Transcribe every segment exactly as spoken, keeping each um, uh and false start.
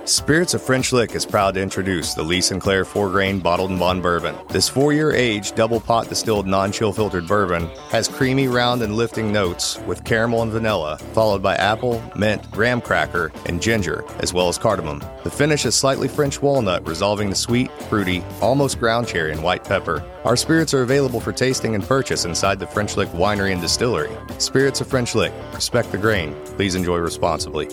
Spirits of French Lick is proud to introduce the Lee Sinclair four-grain Bottled and Bond Bourbon. This four-year aged, double-pot distilled, non-chill filtered bourbon has creamy, round, and lifting notes with caramel and vanilla, followed by apple, mint, graham cracker, and ginger, as well as cardamom. The finish is slightly French walnut, resolving the sweet, fruity, almost ground cherry and white pepper. Our spirits are available for tasting and purchase inside the French Lick Winery and Distillery. Spirits of French Lick. Respect the grain. Please enjoy responsibly.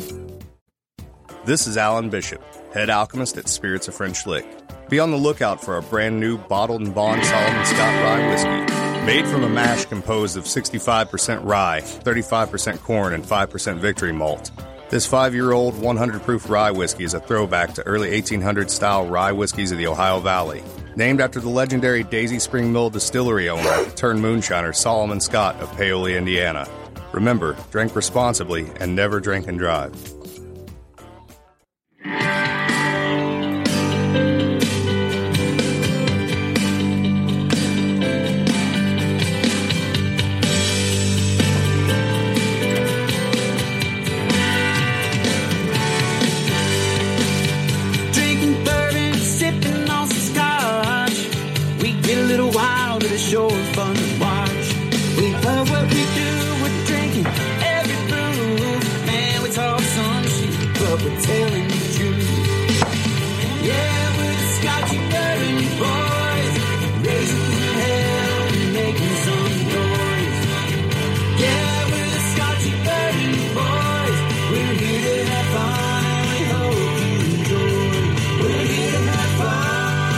This is Alan Bishop, head alchemist at Spirits of French Lick. Be on the lookout for a brand new Bottled and Bond Solomon Scott Rye Whiskey. Made from a mash composed of sixty-five percent rye, thirty-five percent corn, and five percent victory malt. This five-year-old, one hundred proof rye whiskey is a throwback to early eighteen hundreds style rye whiskeys of the Ohio Valley. Named after the legendary Daisy Spring Mill distillery owner turned moonshiner Solomon Scott of Paoli, Indiana. Remember, drink responsibly and never drink and drive. Sure fun to watch. We love what we do. We're drinking every brew. Man, we talk some shit, but we're telling the truth. Yeah, we're the Scotchy Bourbon Boys, raising hell and making some noise. Yeah, we're the Scotchy Bourbon Boys. We're here to have fun and we hope you enjoy. We're here to have fun.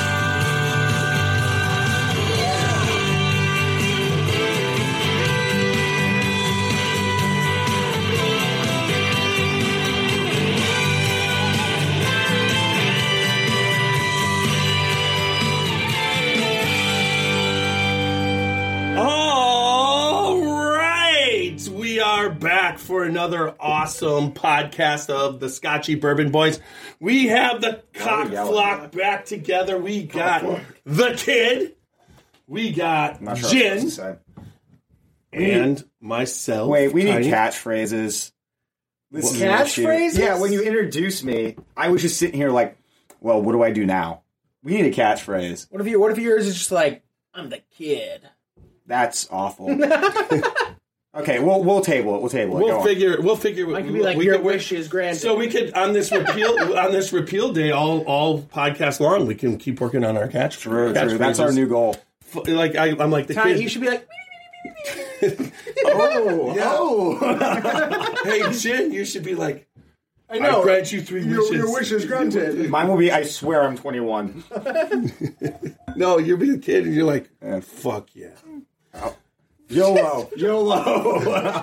Back for another awesome podcast of the Scotchy Bourbon Boys. We have the cock flock back together. We got the kid. We got sure Jen. And myself. Wait, we need Tiny. catchphrases. This is an Catchphrases? issue. Yeah, when you introduce me, I was just sitting here like, well, what do I do now? We need a catchphrase. What if you? What if yours is just like, I'm the kid? That's awful. Okay, we'll we'll table it. We'll table it. We'll Go figure. On. We'll figure. I could be like, we your could, wish is granted. So we could on this repeal on this repeal day, all all podcast long, we can keep working on our catch. True, catch true. That's our new goal. Like I, I'm like the Ty, kid. you should be like. Oh, Yeah. oh. Hey, Jen, you should be like. I know. I grant you three Your, wishes. your wish is granted. Mine will be, I swear I'm twenty-one. No, you'll be a kid and you're like, eh, fuck yeah. YOLO. YOLO.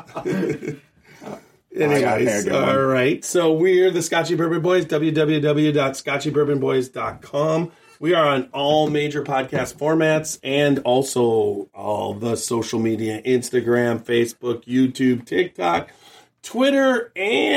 Anyways, all right. So we're the Scotchy Bourbon Boys, w w w dot scotchy bourbon boys dot com. We are on all major podcast formats and also all the social media, Instagram, Facebook, YouTube, TikTok, Twitter,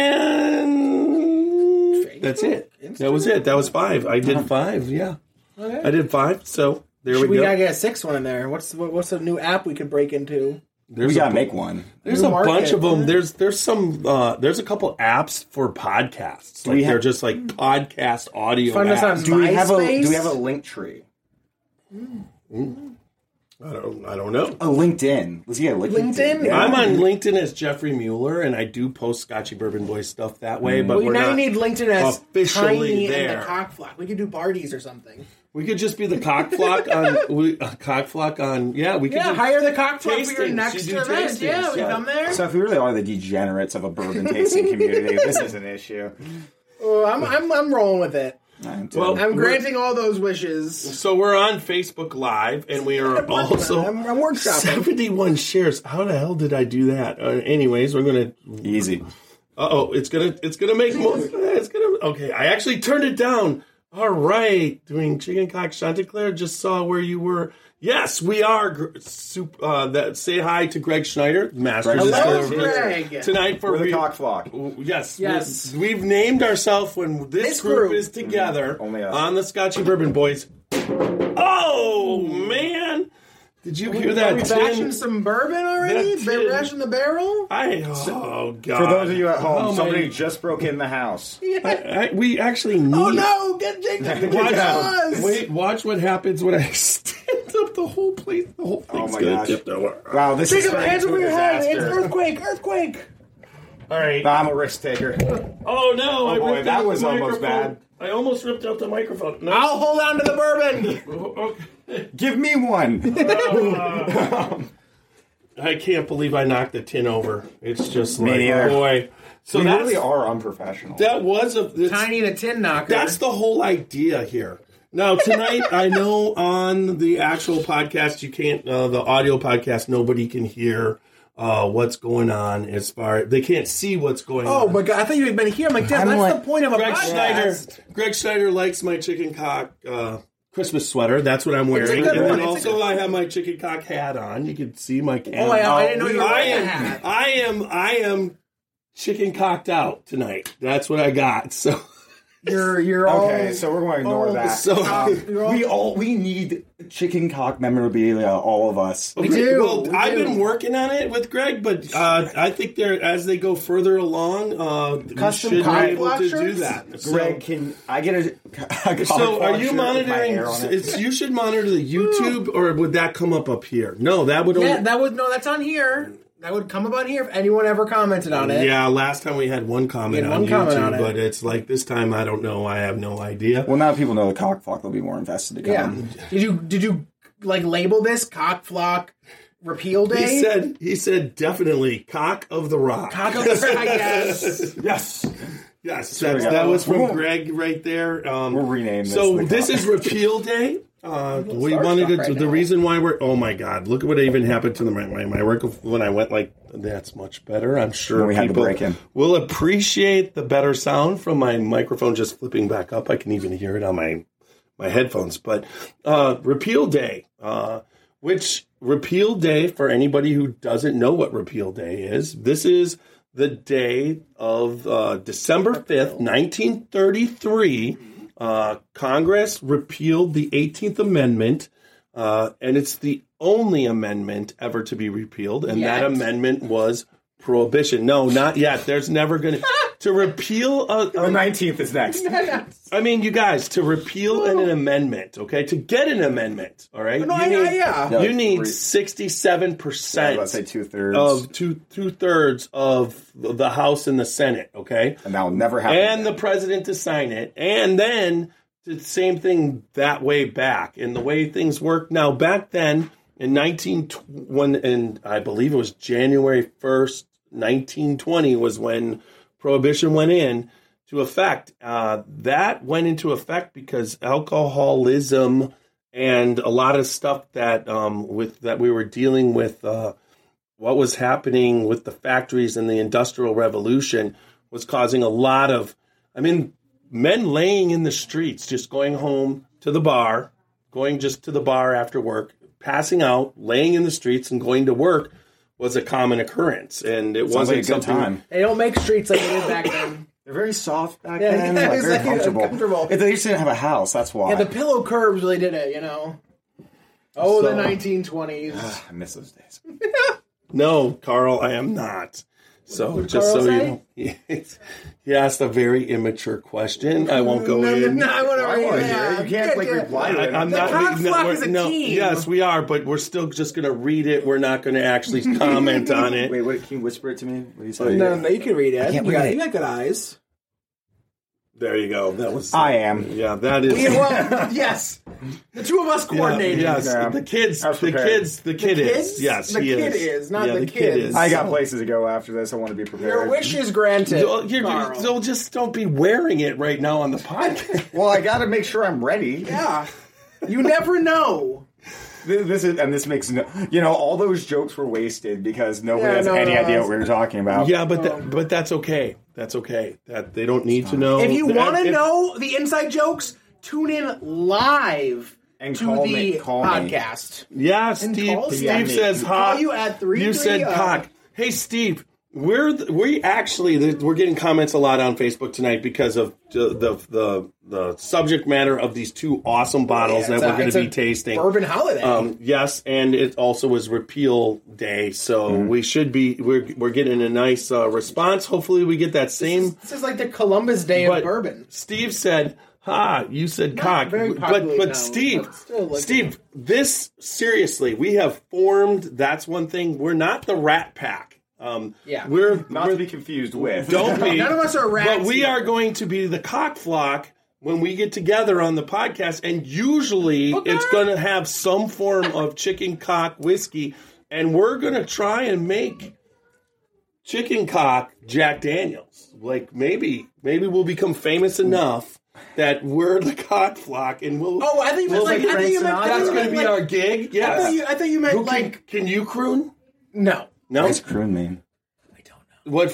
and that's it. That was it. That was five. I did five, yeah. Okay. I did five, so there we, we go. gotta get a sixth one in there. What's what, what's a new app we could break into? There's we gotta a, make one. There's New a market. bunch of them. There's there's some uh, there's a couple apps for podcasts. Like we they're have- just like podcast audio Find us apps. on Do we have a MySpace? Do we have a link tree? I don't I don't know. A LinkedIn. Let's get a LinkedIn. LinkedIn? Yeah. I'm on LinkedIn as Jeffrey Mueller, and I do post Scotchy Bourbon Boys stuff that way. But Well, we're now not you need LinkedIn as officially Tiny there. and the Cockflock. We could do Barties or something. We could just be the cockflock on we, uh, cockflock on. Yeah, we could Yeah, do hire the Cockflock for your tastings. next You do event. tastings, Yeah, we yeah. come there. So if we really are the degenerates of a bourbon tasting community, this is an issue. Oh, I'm, I'm I'm rolling with it. Well, I'm we're- granting all those wishes. So we're on Facebook Live, and we are also I'm, I'm workshopping. seventy-one shares. How the hell did I do that? Uh, anyways, we're gonna. Easy. Uh oh, it's gonna it's gonna make more. It's gonna okay. I actually turned it down. All right, doing chicken cock Chanticleer. Just saw where you were. Yes, we are. Gr- Super, uh, that say hi to Greg Schneider, Masters Greg Hello, Schneider. Greg. tonight for We're the we- cock flock. Yes, Yes. we- We've named ourselves when this, This group, group. is together Only us. on the Scotchy Bourbon Boys. Oh man, Did you Are we- hear Are that we bashing tin? some bourbon already? That Been tin- bashing the barrel? I oh god! For those of you at home, Oh, somebody my- just broke in the house. I, I, we actually need. Oh no! Get Jacob! Watch, Yes! wait, watch what happens when I stand up. The whole place, the whole Oh thing's my gonna gosh. tip over. Wow, this is Jacob, turning hands into over a your head! It's disaster. earthquake! Earthquake! All right. I'm a risk taker. Oh no! I boy, ripped that out was the almost microphone. bad. I almost ripped out the microphone. No. I'll hold on to the bourbon. Okay. Give me one. I can't believe I knocked the tin over. It's just Me like, neither. boy. So we that's, really are unprofessional. that was a it's- Tiny to tin knocker. That's the whole idea here. Now tonight, I know on the actual podcast, you can't. Uh, the audio podcast, nobody can hear uh, what's going on as far. They can't see what's going Oh on. my god! I thought you had been here. I'm like, damn, I'm that's like- the point of a Greg podcast. Schneider. Greg Schneider likes my chicken cock uh, Christmas sweater. That's what I'm a wearing. good and one. then It's a also, I have my chicken cock hat on. You can see my. Oh, I, I didn't know you were I wearing a am. hat. I am. I am chicken cocked out tonight. That's what I got. So. You're you're all Okay, so we're going to ignore oh, that. so- Um, You're all- we all we need chicken cock memorabilia, all of us. We do. Well, we I've do. been working on it with Greg, but uh, I think they're as they go further along, uh, we Custom should be cock able block to shirts? do that. So- Greg, can I get a? a So, are cock you shirt with my monitoring? hair on it? It's, you should monitor the YouTube, or would that come up up here? No, that would. Yeah, only, that would no. That's on here. That would come about here if anyone ever commented on it. yeah, last time we had one comment We had on one YouTube, comment on it. but it's like this time I don't know. I have no idea. Well, now that people know the cock flock, they'll be more invested to Yeah. come. Did you did you like label this cock flock repeal day? He said. He said definitely cock of the rock. cock of the I guess. Yes. Yes, we that's, go. that was from We'll- Greg right there. Um, We'll rename this So the this cock. is repeal day. Uh, we starstruck wanted to. right the now. reason why we're. Oh my God! Look at what even happened to the, my my my work when I went like. That's much better. I'm sure When we had the people break-in. will appreciate the better sound from my microphone just flipping back up. I can even hear it on my my headphones. But uh, repeal day, uh, which repeal day for anybody who doesn't know what repeal day is. This is the day of uh, December fifth, nineteen thirty-three. Uh, Congress repealed the eighteenth Amendment, uh, and it's the only amendment ever to be repealed, and Yet. that amendment was prohibition. No, not yet. There's never going to... To repeal a, The nineteenth is next. I mean, you guys, to repeal an, an amendment, okay? To get an amendment, all right? No, you I- need, I- yeah. Yeah, You like need three- sixty-seven I percent was about to say two thirds, of two two thirds of the House and the Senate, okay? and that'll never happen. And the president to sign it, and then the same thing that way back. And the way things work now, back then in nineteen when and I believe it was January first, nineteen twenty was when Prohibition went in to effect. Uh, that went into effect because alcoholism and a lot of stuff that um, with that we were dealing with. Uh, what was happening with the factories and the Industrial Revolution was causing a lot of, I mean, men laying in the streets, just going home to the bar, going just to the bar after work, passing out, laying in the streets and going to work was a common occurrence. And it Sounds wasn't like a good something. time. They don't make streets like they did back then. They're very soft back Yeah, then, yeah, like very exactly, comfortable. comfortable. If they just didn't have a house, that's why. Yeah, the pillow curbs really did it, you know. Oh, So- the nineteen twenties. I miss those days. No, Carl, I am not. So What did just Carl so you say? know, he asked a very immature question. I won't go No, no, in. no, I want to I read wanna it. hear it. You can't, Get- like, get- reply to I, it. I'm The not. cock no, flock we're- is a no, team. yes, we are, but we're still just going to read it. We're not going to actually comment on it. Wait, what? Can you whisper it to me? What do you say? No, no, you can read it. can't you, read got, it. you got good eyes. There you go. That was. I am. Yeah, that is. Yeah, well, yes. The two of us Yeah, coordinated. yes, Yeah. the kids. I was The prepared. kids. The kid kids? is. Yes, The he kid is. is, not yeah, the the kid kids. is. I got places to go after this. I want to be prepared. Your wish is granted. So, you're, Carl. so just don't be wearing it right now on the podcast. Well, I got to make sure I'm ready. Yeah. You never know. This, this is, and this makes no. You know, all those jokes were wasted because nobody Yeah, has no, any no, idea no. what we were talking about. Yeah, but that, but that's okay. That's okay. That they don't need to know. If you That- want to if- know the inside jokes, tune in live And to call the me- call me. podcast. Yeah, And Steve. call Steve Steve. says Call hot. you at three You three, said uh, cock. Hey, Steve. We're we actually we're getting comments a lot on Facebook tonight because of the the the, the subject matter of these two awesome bottles Yeah, that it's we're a- going it's to be a tasting. Bourbon holiday. Um, yes, and it also was Repeal Day, so we should be we're we're getting a nice uh, response. Hopefully, we get that same. This is like the Columbus Day But of bourbon. Steve said, "Ha, you said cock." very But popular but now, Steve, but still like- Steve, this seriously, we have formed. That's one thing. We're not the Rat Pack. Um, Yeah. we're Not we're, to be confused with. don't be. None of us are rats But we here. are going to be the cock flock when we get together on the podcast, and usually it's going to have some form of chicken cock whiskey, and we're going to try and make chicken cock Jack Daniels. Like maybe, maybe we'll become famous enough that we're the cock flock, and we'll. Oh, I think you meant we'll like be I think you meant Sinatra? I that's think going you to be meant, our like, gig. I thought Yes. you, I thought you meant Who can, like can you croon? no. No. What's croon mean? What?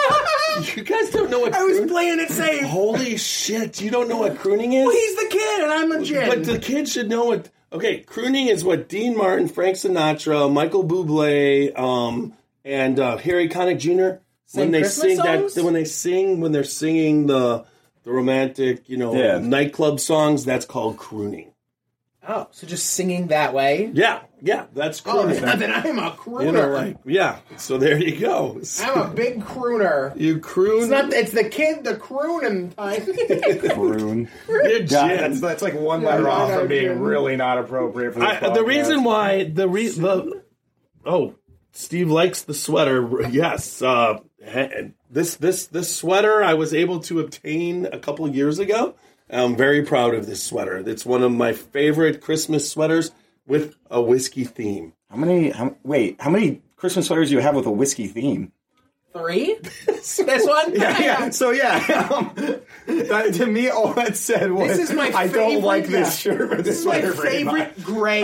You guys don't know what I was croon- playing it safe. Holy shit! You don't know what crooning is? Well, he's the kid and I'm a gin. But the kids should know what. Okay, crooning is what Dean Martin, Frank Sinatra, Michael Bublé, um, and uh, Harry Connick Junior Sing when they Christmas sing songs? that, when they sing, when they're singing the the romantic, you know, Yeah. nightclub songs, that's called crooning. Oh, so just singing that way? Yeah, yeah, that's Oh, crooning. then, then I'm a crooner. you know, like yeah. So there you go. I'm a big crooner. You croon. It's not. It's the kid, the crooning time. Croon. You're God, gin. that's, that's like one letter Yeah, off I know, from being Jim. really not appropriate for this I, the podcast. reason why the re the oh Steve likes the sweater. Yes, uh, he- this this this sweater I was able to obtain a couple of years ago. I'm very proud of this sweater. It's one of my favorite Christmas sweaters with a whiskey theme. How many? How, wait, how many Christmas sweaters do you have with a whiskey theme? Three. This one. Yeah, yeah. So yeah, um, that, to me, all that said was, This is my I don't favorite- like this yeah. shirt or this, This is my sweater very much. favorite gray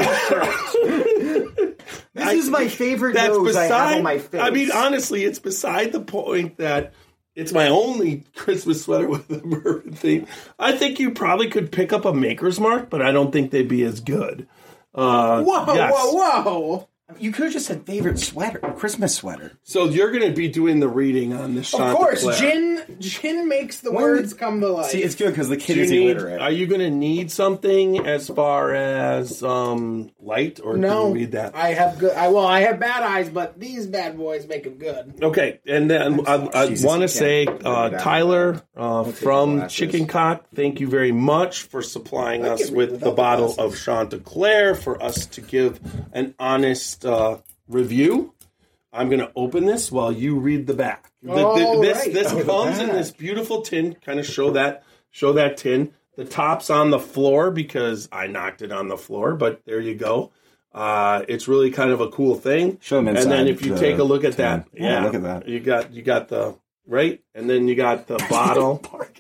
shirt. This is my favorite That's nose I have beside. on my face. I mean, honestly, it's beside the point that it's my only Christmas sweater with a bourbon theme. I think you probably could pick up a Maker's Mark, but I don't think they'd be as good. Uh, Whoa, yes. whoa, whoa! you could have just said favorite sweater, Christmas sweater. So you're going to be doing the reading on this. Of course, gin. Gin makes the words come to life. See, it's good because the kid Do is you need, illiterate. are you going to need something as far as um, light, or no, can you read that? I have good. I well, I have bad eyes, but these bad boys make them good. Okay, and then I, I Jesus, want you to say, can't uh, read that. Tyler uh, from glasses. Chicken Cock, thank you very much for supplying us can read with without the the bottle glasses. of Chanticleer for us to give an honest uh, review. I'm going to open this while you read the back. The- the- All this right. this Oh, the comes in back. this beautiful tin. Kind of show that show that tin. The top's on the floor because I knocked it on the floor, but there you go. Uh, it's really kind of a cool thing. Show 'em And then inside if you the take a look at tin. that, Yeah, look at that. You got you got the right, and then you got the bottle.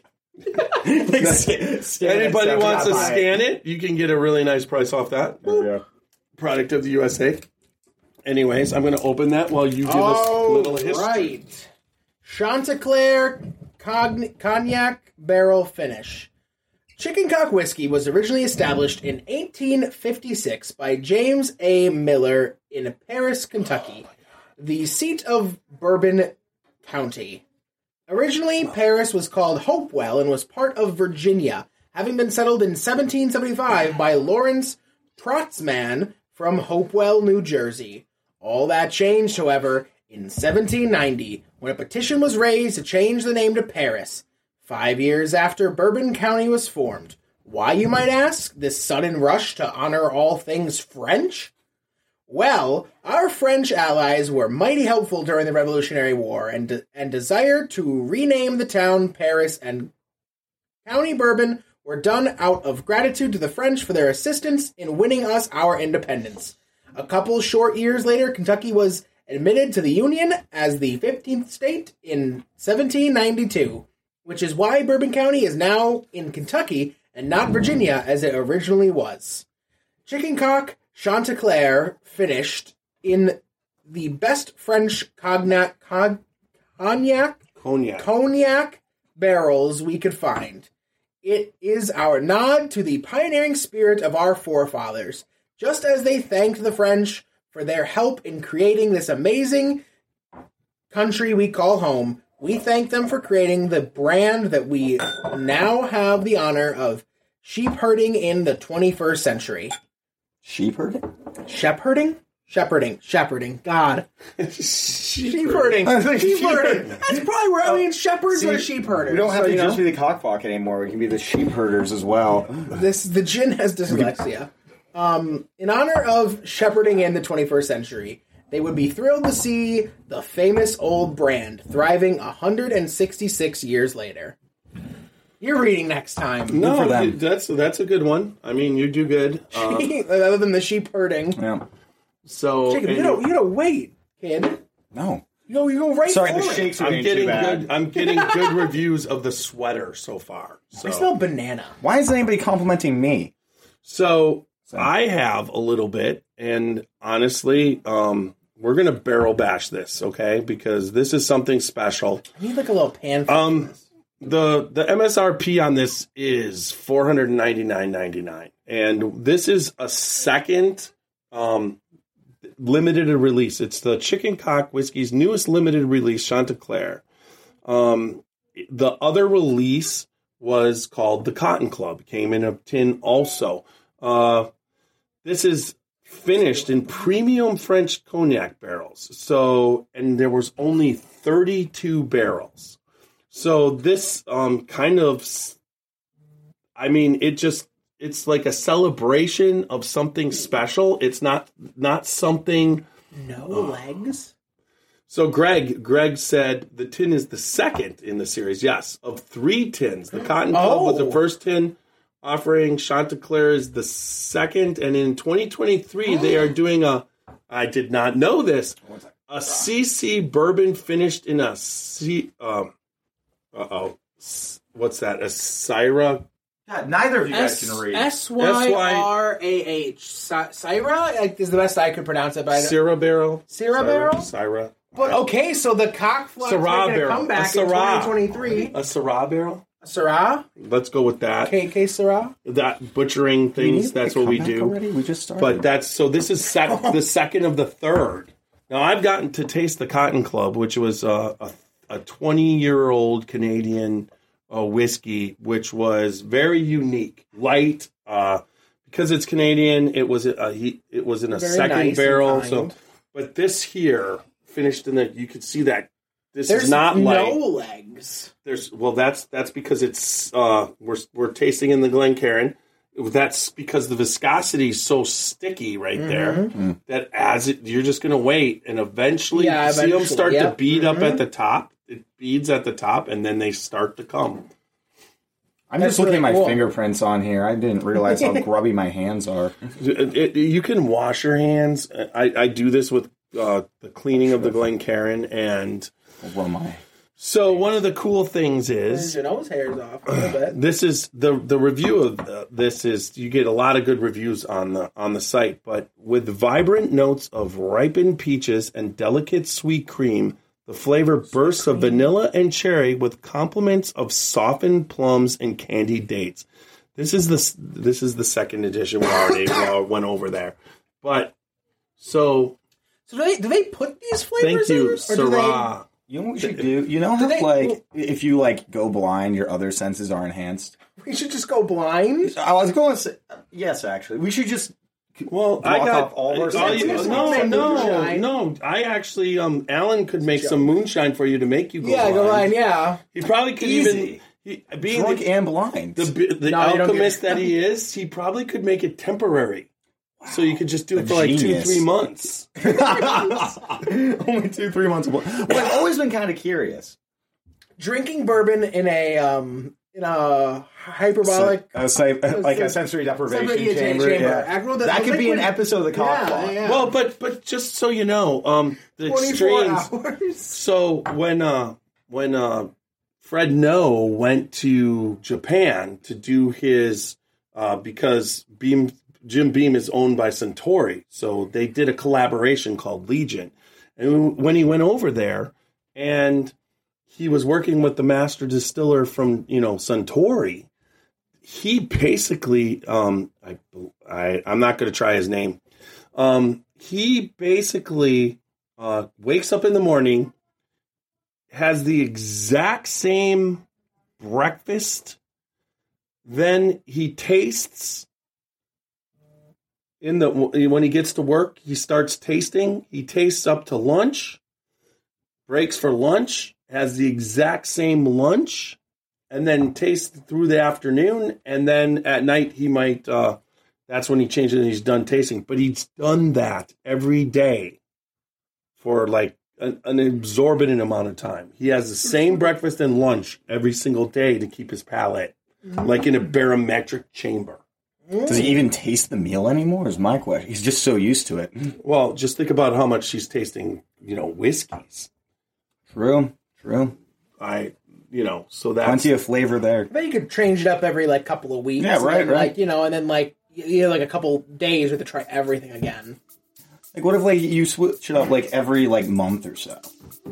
Anybody wants to scan it, you can get a really nice price off that. Product of the U S A. Anyways, I'm going to open that while you give us a little history. right. Chanticleer cogn- cognac barrel finish. Chicken Cock Whiskey was originally established in eighteen fifty-six by James A. Miller in Paris, Kentucky, the seat of Bourbon County. Originally, Paris was called Hopewell and was part of Virginia, having been settled in seventeen seventy-five by Lawrence Trotzman from Hopewell, New Jersey. All that changed, however, in seventeen ninety, when a petition was raised to change the name to Paris, five years after Bourbon County was formed. Why, you might ask, this sudden rush to honor all things French? Well, our French allies were mighty helpful during the Revolutionary War and, de- and desired to rename the town Paris and County Bourbon were done out of gratitude to the French for their assistance in winning us our independence. A couple short years later, Kentucky was admitted to the Union as the fifteenth state in seventeen ninety-two, which is why Bourbon County is now in Kentucky and not Virginia as it originally was. Chicken Cock Chanticleer finished in the best French cognac, cog, cognac, Cognac. cognac barrels we could find. It is our nod to the pioneering spirit of our forefathers, just as they thanked the French for their help in creating this amazing country we call home, we thank them for creating the brand that we now have the honor of sheep-herding in the twenty-first century. Sheep-herding? Shepherding? Shepherding. Shepherding. God. Sheep-herding. Sheep-herding. That's probably where, I mean, shepherds See, are sheep-herders. We don't have so, to you just know, be the cockfuck anymore. We can be the sheep-herders as well. This, the gin has dyslexia. Um, in honor of shepherding in the twenty-first century, they would be thrilled to see the famous old brand thriving one hundred sixty-six years later. You're reading next time. No, for them. you- that's that's a good one. I mean, you do good. Uh, Other than the sheep herding. Yeah. so Jacob, you and don't, you don't wait, kid. No. You go, you go right Sorry, for the it. shakes are I'm getting getting too bad. good. I'm getting good reviews of the sweater so far. So, I smell banana. Why is anybody complimenting me? so So- I have a little bit, and honestly, um, we're gonna barrel bash this, okay? Because this is something special. I need like a little pan. For Um, this. the the M S R P on this is four hundred ninety-nine ninety-nine, and this is a second um, limited release. It's the Chicken Cock Whiskey's newest limited release, Chanticleer. Um, the other release was called the Cotton Club. Came in a tin also. Uh, this is finished in premium French cognac barrels. So, and there was only thirty-two barrels. So this um, kind of, I mean, it just, it's like a celebration of something special. It's not not something. No legs. So Greg, Greg said the tin is the second in the series. Yes, of three tins. The Cotton Club was the Oh. first tin offering. Chanticleer is the second, and in twenty twenty-three they are doing a. I did not know this. A C C bourbon finished in a C. Um, uh oh, what's that? A Syrah. God, neither of you guys S can read. S Y R A H. Syra like, is the best I could pronounce it. But I don't- Syrah barrel. Syrah barrel? Syrah. But okay, so the cockflock's Syrah making a barrel. comeback A in Syrah. twenty twenty-three. A Syrah barrel. Syrah? Let's go with that. K K Syrah? That butchering things. That's what we do. Already? We just started. But that's so. This is sec- the second of the third. Now I've gotten to taste the Cotton Club, which was uh, a a twenty year old Canadian uh, whiskey, which was very unique, light. Uh, because it's Canadian, it was a he, it was in a Very second nice and barrel. So, kind. but this here finished in the. You could see that this There's is not no light. legs. There's well, that's that's because it's uh, we're we're tasting in the Glencairn. That's because the viscosity is so sticky right there that as it, you're just going to wait, and eventually Yeah, you see them eventually, start to yep. bead up at the top. It beads at the top, and then they start to come. I'm That's just looking really at my cool. fingerprints on here. I didn't realize how grubby my hands are. It- it- you can wash your hands. I, I do this with uh, the cleaning of the Glencairn, and Well, my. so one of the cool things There's is. your nose hairs off a little bit. This is the the review of uh, this is you get a lot of good reviews on the on the site, but with vibrant notes of ripened peaches and delicate sweet cream, the flavor bursts of vanilla and cherry with complements of softened plums and candied dates. This is the s- this is the second edition. We already we all went over there, but so So do they, do they put these thank flavors you, in? Or do they- Syrah. You know what we should do? You know how, they- like, if you, like, go blind, your other senses are enhanced? We should just go blind? I was going to say, yes, actually. We should just Well, I block got off all of our all senses. you- Just no, make no, moonshine. no. I actually, um, Alan could make some moonshine for you to make you go Yeah, blind. go blind, yeah. He probably could Easy. even he, being drunk the, and blind. the, the No, you don't alchemist get- that he is. He probably could make it temporary, so you could just do it A for like two, genius. three months. Only two, three months. Well, I've always been kind of curious. Drinking bourbon in a um in a hyperbolic A say, like a sensory deprivation Sensory chamber. chamber. Yeah. Actual- the- that the could be an liquid- episode of the Yeah, Cockblock. yeah. Well, but but just so you know, um, the twenty-four extremes. hours. So when uh when uh Fred No went to Japan to do his uh because Beam Jim Beam is owned by Suntory, so they did a collaboration called Legion. And when he went over there and he was working with the master distiller from, you know, Suntory, he basically um I I I'm not going to try his name. Um he basically uh wakes up in the morning. has the exact same breakfast. Then he tastes in the when he gets to work, he starts tasting. He tastes up to lunch, breaks for lunch, has the exact same lunch, and then tastes through the afternoon. And then at night, he might, uh, that's when he changes and he's done tasting. But he's done that every day for like an, an exorbitant amount of time. He has the same breakfast and lunch every single day to keep his palate like in a barometric chamber. Does he even taste the meal anymore? Is my question. He's just so used to it. Well, just think about how much she's tasting, you know, whiskeys. True, true. I, you know, so that's Plenty of flavor there. But you could change it up every like couple of weeks. Yeah, right, and, right. Like you know, and then like you know, like a couple days we have to try everything again. Like, what if like you switch it up like every like month or so?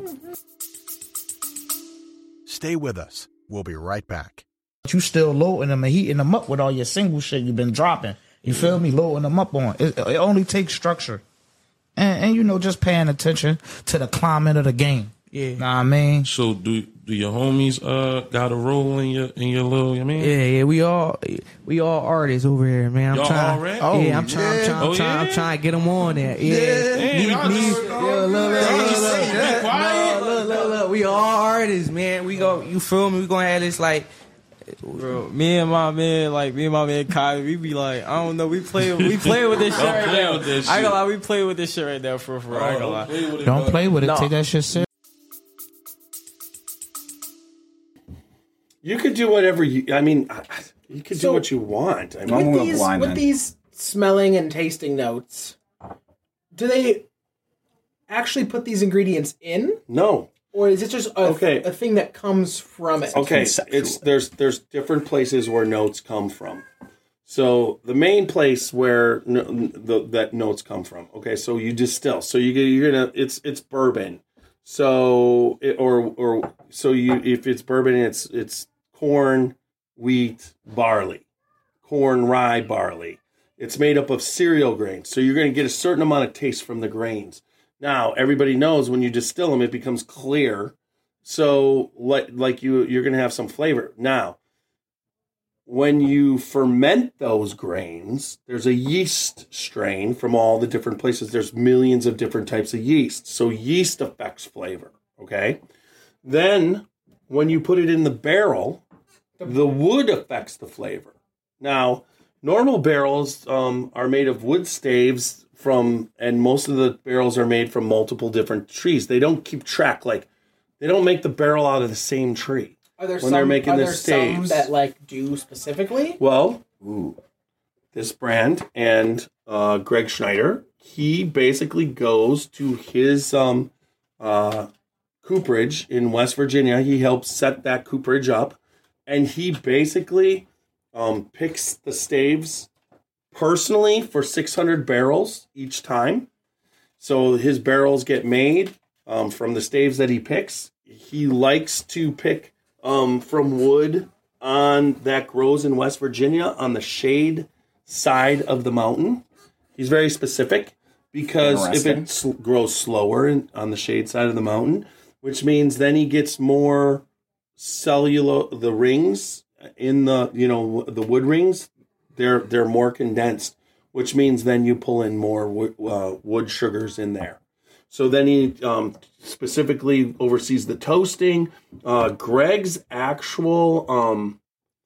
Stay with us. We'll be right back. You still loading them and heating them up with all your single shit you've been dropping. You feel me? Loading them up on. It, it only takes structure. And, and, you know, just paying attention to the climate of the game. Yeah. Know what I mean? So do do your homies uh got a role in your in your little, you mean? Yeah, yeah, we all we all artists over here, man. I'm Y'all trying, already? Oh, yeah, I'm trying, yeah. I'm trying, I'm Oh, trying, I'm yeah? trying to get them on there. Yeah, Damn, y'all me, me, just- yeah, look, look, look, Y'all look, just look, sit and be quiet? look, look, look, look, we all artists, man. We go, you feel me? We gonna have this like. Bro, me and my man, like me and my man Kai, we be like, I don't know, we play, we play with this shit Don't right play now. with this I ain't gonna shit. lie, we play with this shit right now for for. I ain't gonna lie. Play with it, Don't bro. play with it. No. Take that shit serious. you could do whatever you. I mean, you could So- do what you want. I mean, I'm With going these, blind with then. these smelling and tasting notes, do they actually put these ingredients in, no. or is it just a, Okay. a thing that comes from it? Okay, conceptual. it's there's there's different places where notes come from. So the main place where no, the, that notes come from. Okay, so you distill. So you get you're gonna it's it's bourbon. So it, or or so you if it's bourbon, it's it's corn, wheat, barley, corn, rye, barley. It's made up of cereal grains. So you're going to get a certain amount of taste from the grains. Now everybody knows when you distill them, it becomes clear. So like like you you're going to have some flavor. Now, when you ferment those grains, there's a yeast strain from all the different places. There's millions of different types of yeast. So yeast affects flavor, okay? Then when you put it in the barrel, the wood affects the flavor. Now, normal barrels um, are made of wood staves from, and most of the barrels are made from multiple different trees. They don't keep track, like, they don't make the barrel out of the same tree. Are there when some, they're making are the there some staves. that like do specifically? Well, Ooh. this brand and uh, Greg Schneider, he basically goes to his um, uh, cooperage in West Virginia. He helps set that cooperage up, and he basically um, picks the staves personally for six hundred barrels each time. So his barrels get made um, from the staves that he picks. He likes to pick um, from wood on that grows in West Virginia on the shade side of the mountain. He's very specific because if it Interesting. s- grows slower in, on the shade side of the mountain, which means then he gets more cellular, the rings in the, you know, the wood rings, they're they're more condensed, which means then you pull in more wood, uh, wood sugars in there. So then he um, specifically oversees the toasting. Uh, Greg's actual um,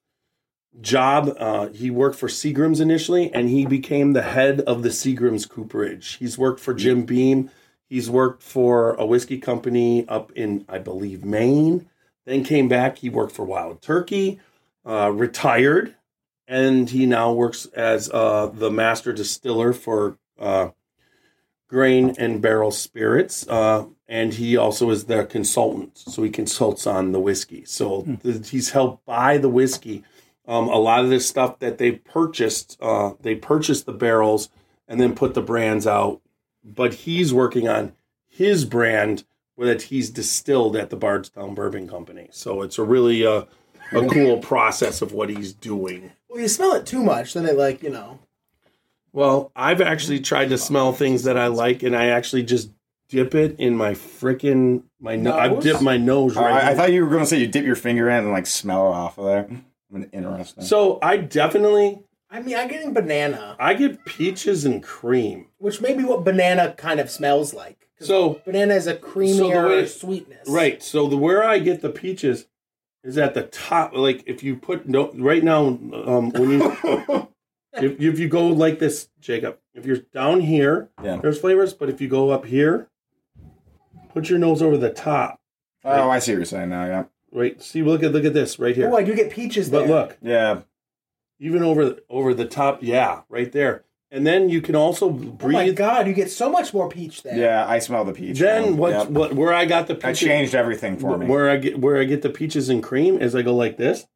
job, uh, he worked for Seagram's initially, and he became the head of the Seagram's cooperage. He's worked for Jim Beam. He's worked for a whiskey company up in, I believe, Maine. Then came back. He worked for Wild Turkey, uh, retired, and he now works as uh, the master distiller for uh, Grain and Barrel Spirits, uh, and he also is their consultant. So he consults on the whiskey. So th- he's helped buy the whiskey. Um, a lot of this stuff that they purchased, uh, they purchased the barrels and then put the brands out. But he's working on his brand that he's distilled at the Bardstown Bourbon Company. So it's a really uh, a cool process of what he's doing. Well, you smell it too much, then it like you know. Well, I've actually tried to smell things that I like, and I actually just dip it in my frickin' my nose. I Nose? dip my nose Oh, right. I, I here. thought you were going to say you dip your finger in and like smell it off of there. Interesting. So I definitely I mean, I'm getting banana, I get peaches and cream. which may be what banana kind of smells like. 'Cause So banana is a creamier way- sweetness. right. So the where I get the peaches is at the top. Like if you put no right now, um, when you if if you go like this, Jacob. If you're down here, Yeah. there's flavors. But if you go up here, put your nose over the top. Oh, I see what you're saying now. Yeah. Right. See, look at look at this right here. Oh, I do get peaches there. But look, Yeah. even over over the top, yeah, right there. And then you can also Oh my breathe. god, you get so much more peach there. Yeah, I smell the peach. then now. what? Yep. What? Where I got the That peaches, changed everything for me. Where I get where I get the peaches and cream is I go like this,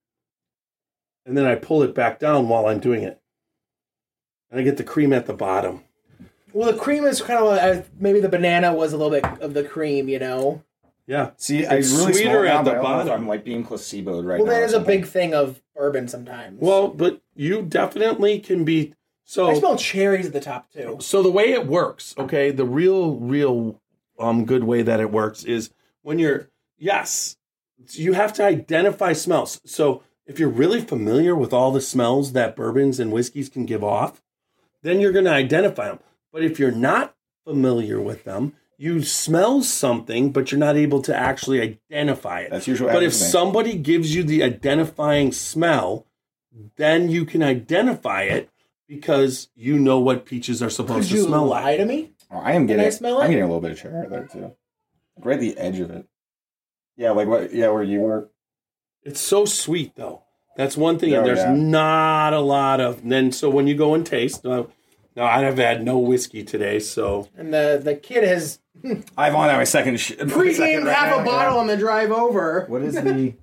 and then I pull it back down while I'm doing it, and I get the cream at the bottom. Well, the cream is kind of like, uh, maybe the banana was a little bit of the cream, you know? Yeah. See, I It's really sweeter smell it now, at the but I don't know if bottom. I'm like being placeboed right Well, now. that or is a something. big thing of bourbon sometimes. Well, but you definitely can be so. I smell cherries at the top, too. So the way it works, okay, the real, real, um, good way that it works is when you're yes, you have to identify smells. So if you're really familiar with all the smells that bourbons and whiskeys can give off, then you're going to identify them. But if you're not familiar with them, you smell something, but you're not able to actually identify it. That's usually But if everything. somebody gives you the identifying smell, then you can identify it because you know what peaches are supposed Could to you smell lie like. to me? Oh, I am Can getting. I smell it? I'm getting a little bit of cherry there too, right at the edge of it. Yeah, like what? Yeah, where you were. It's so sweet, though. That's one thing. Oh, and there's yeah. not a lot of. And then, so when you go and taste, now, now I've had no whiskey today, so And the, the kid has I've on my second. Sh- pre-gamed second right half now, a bottle yeah. on the drive over. What is the?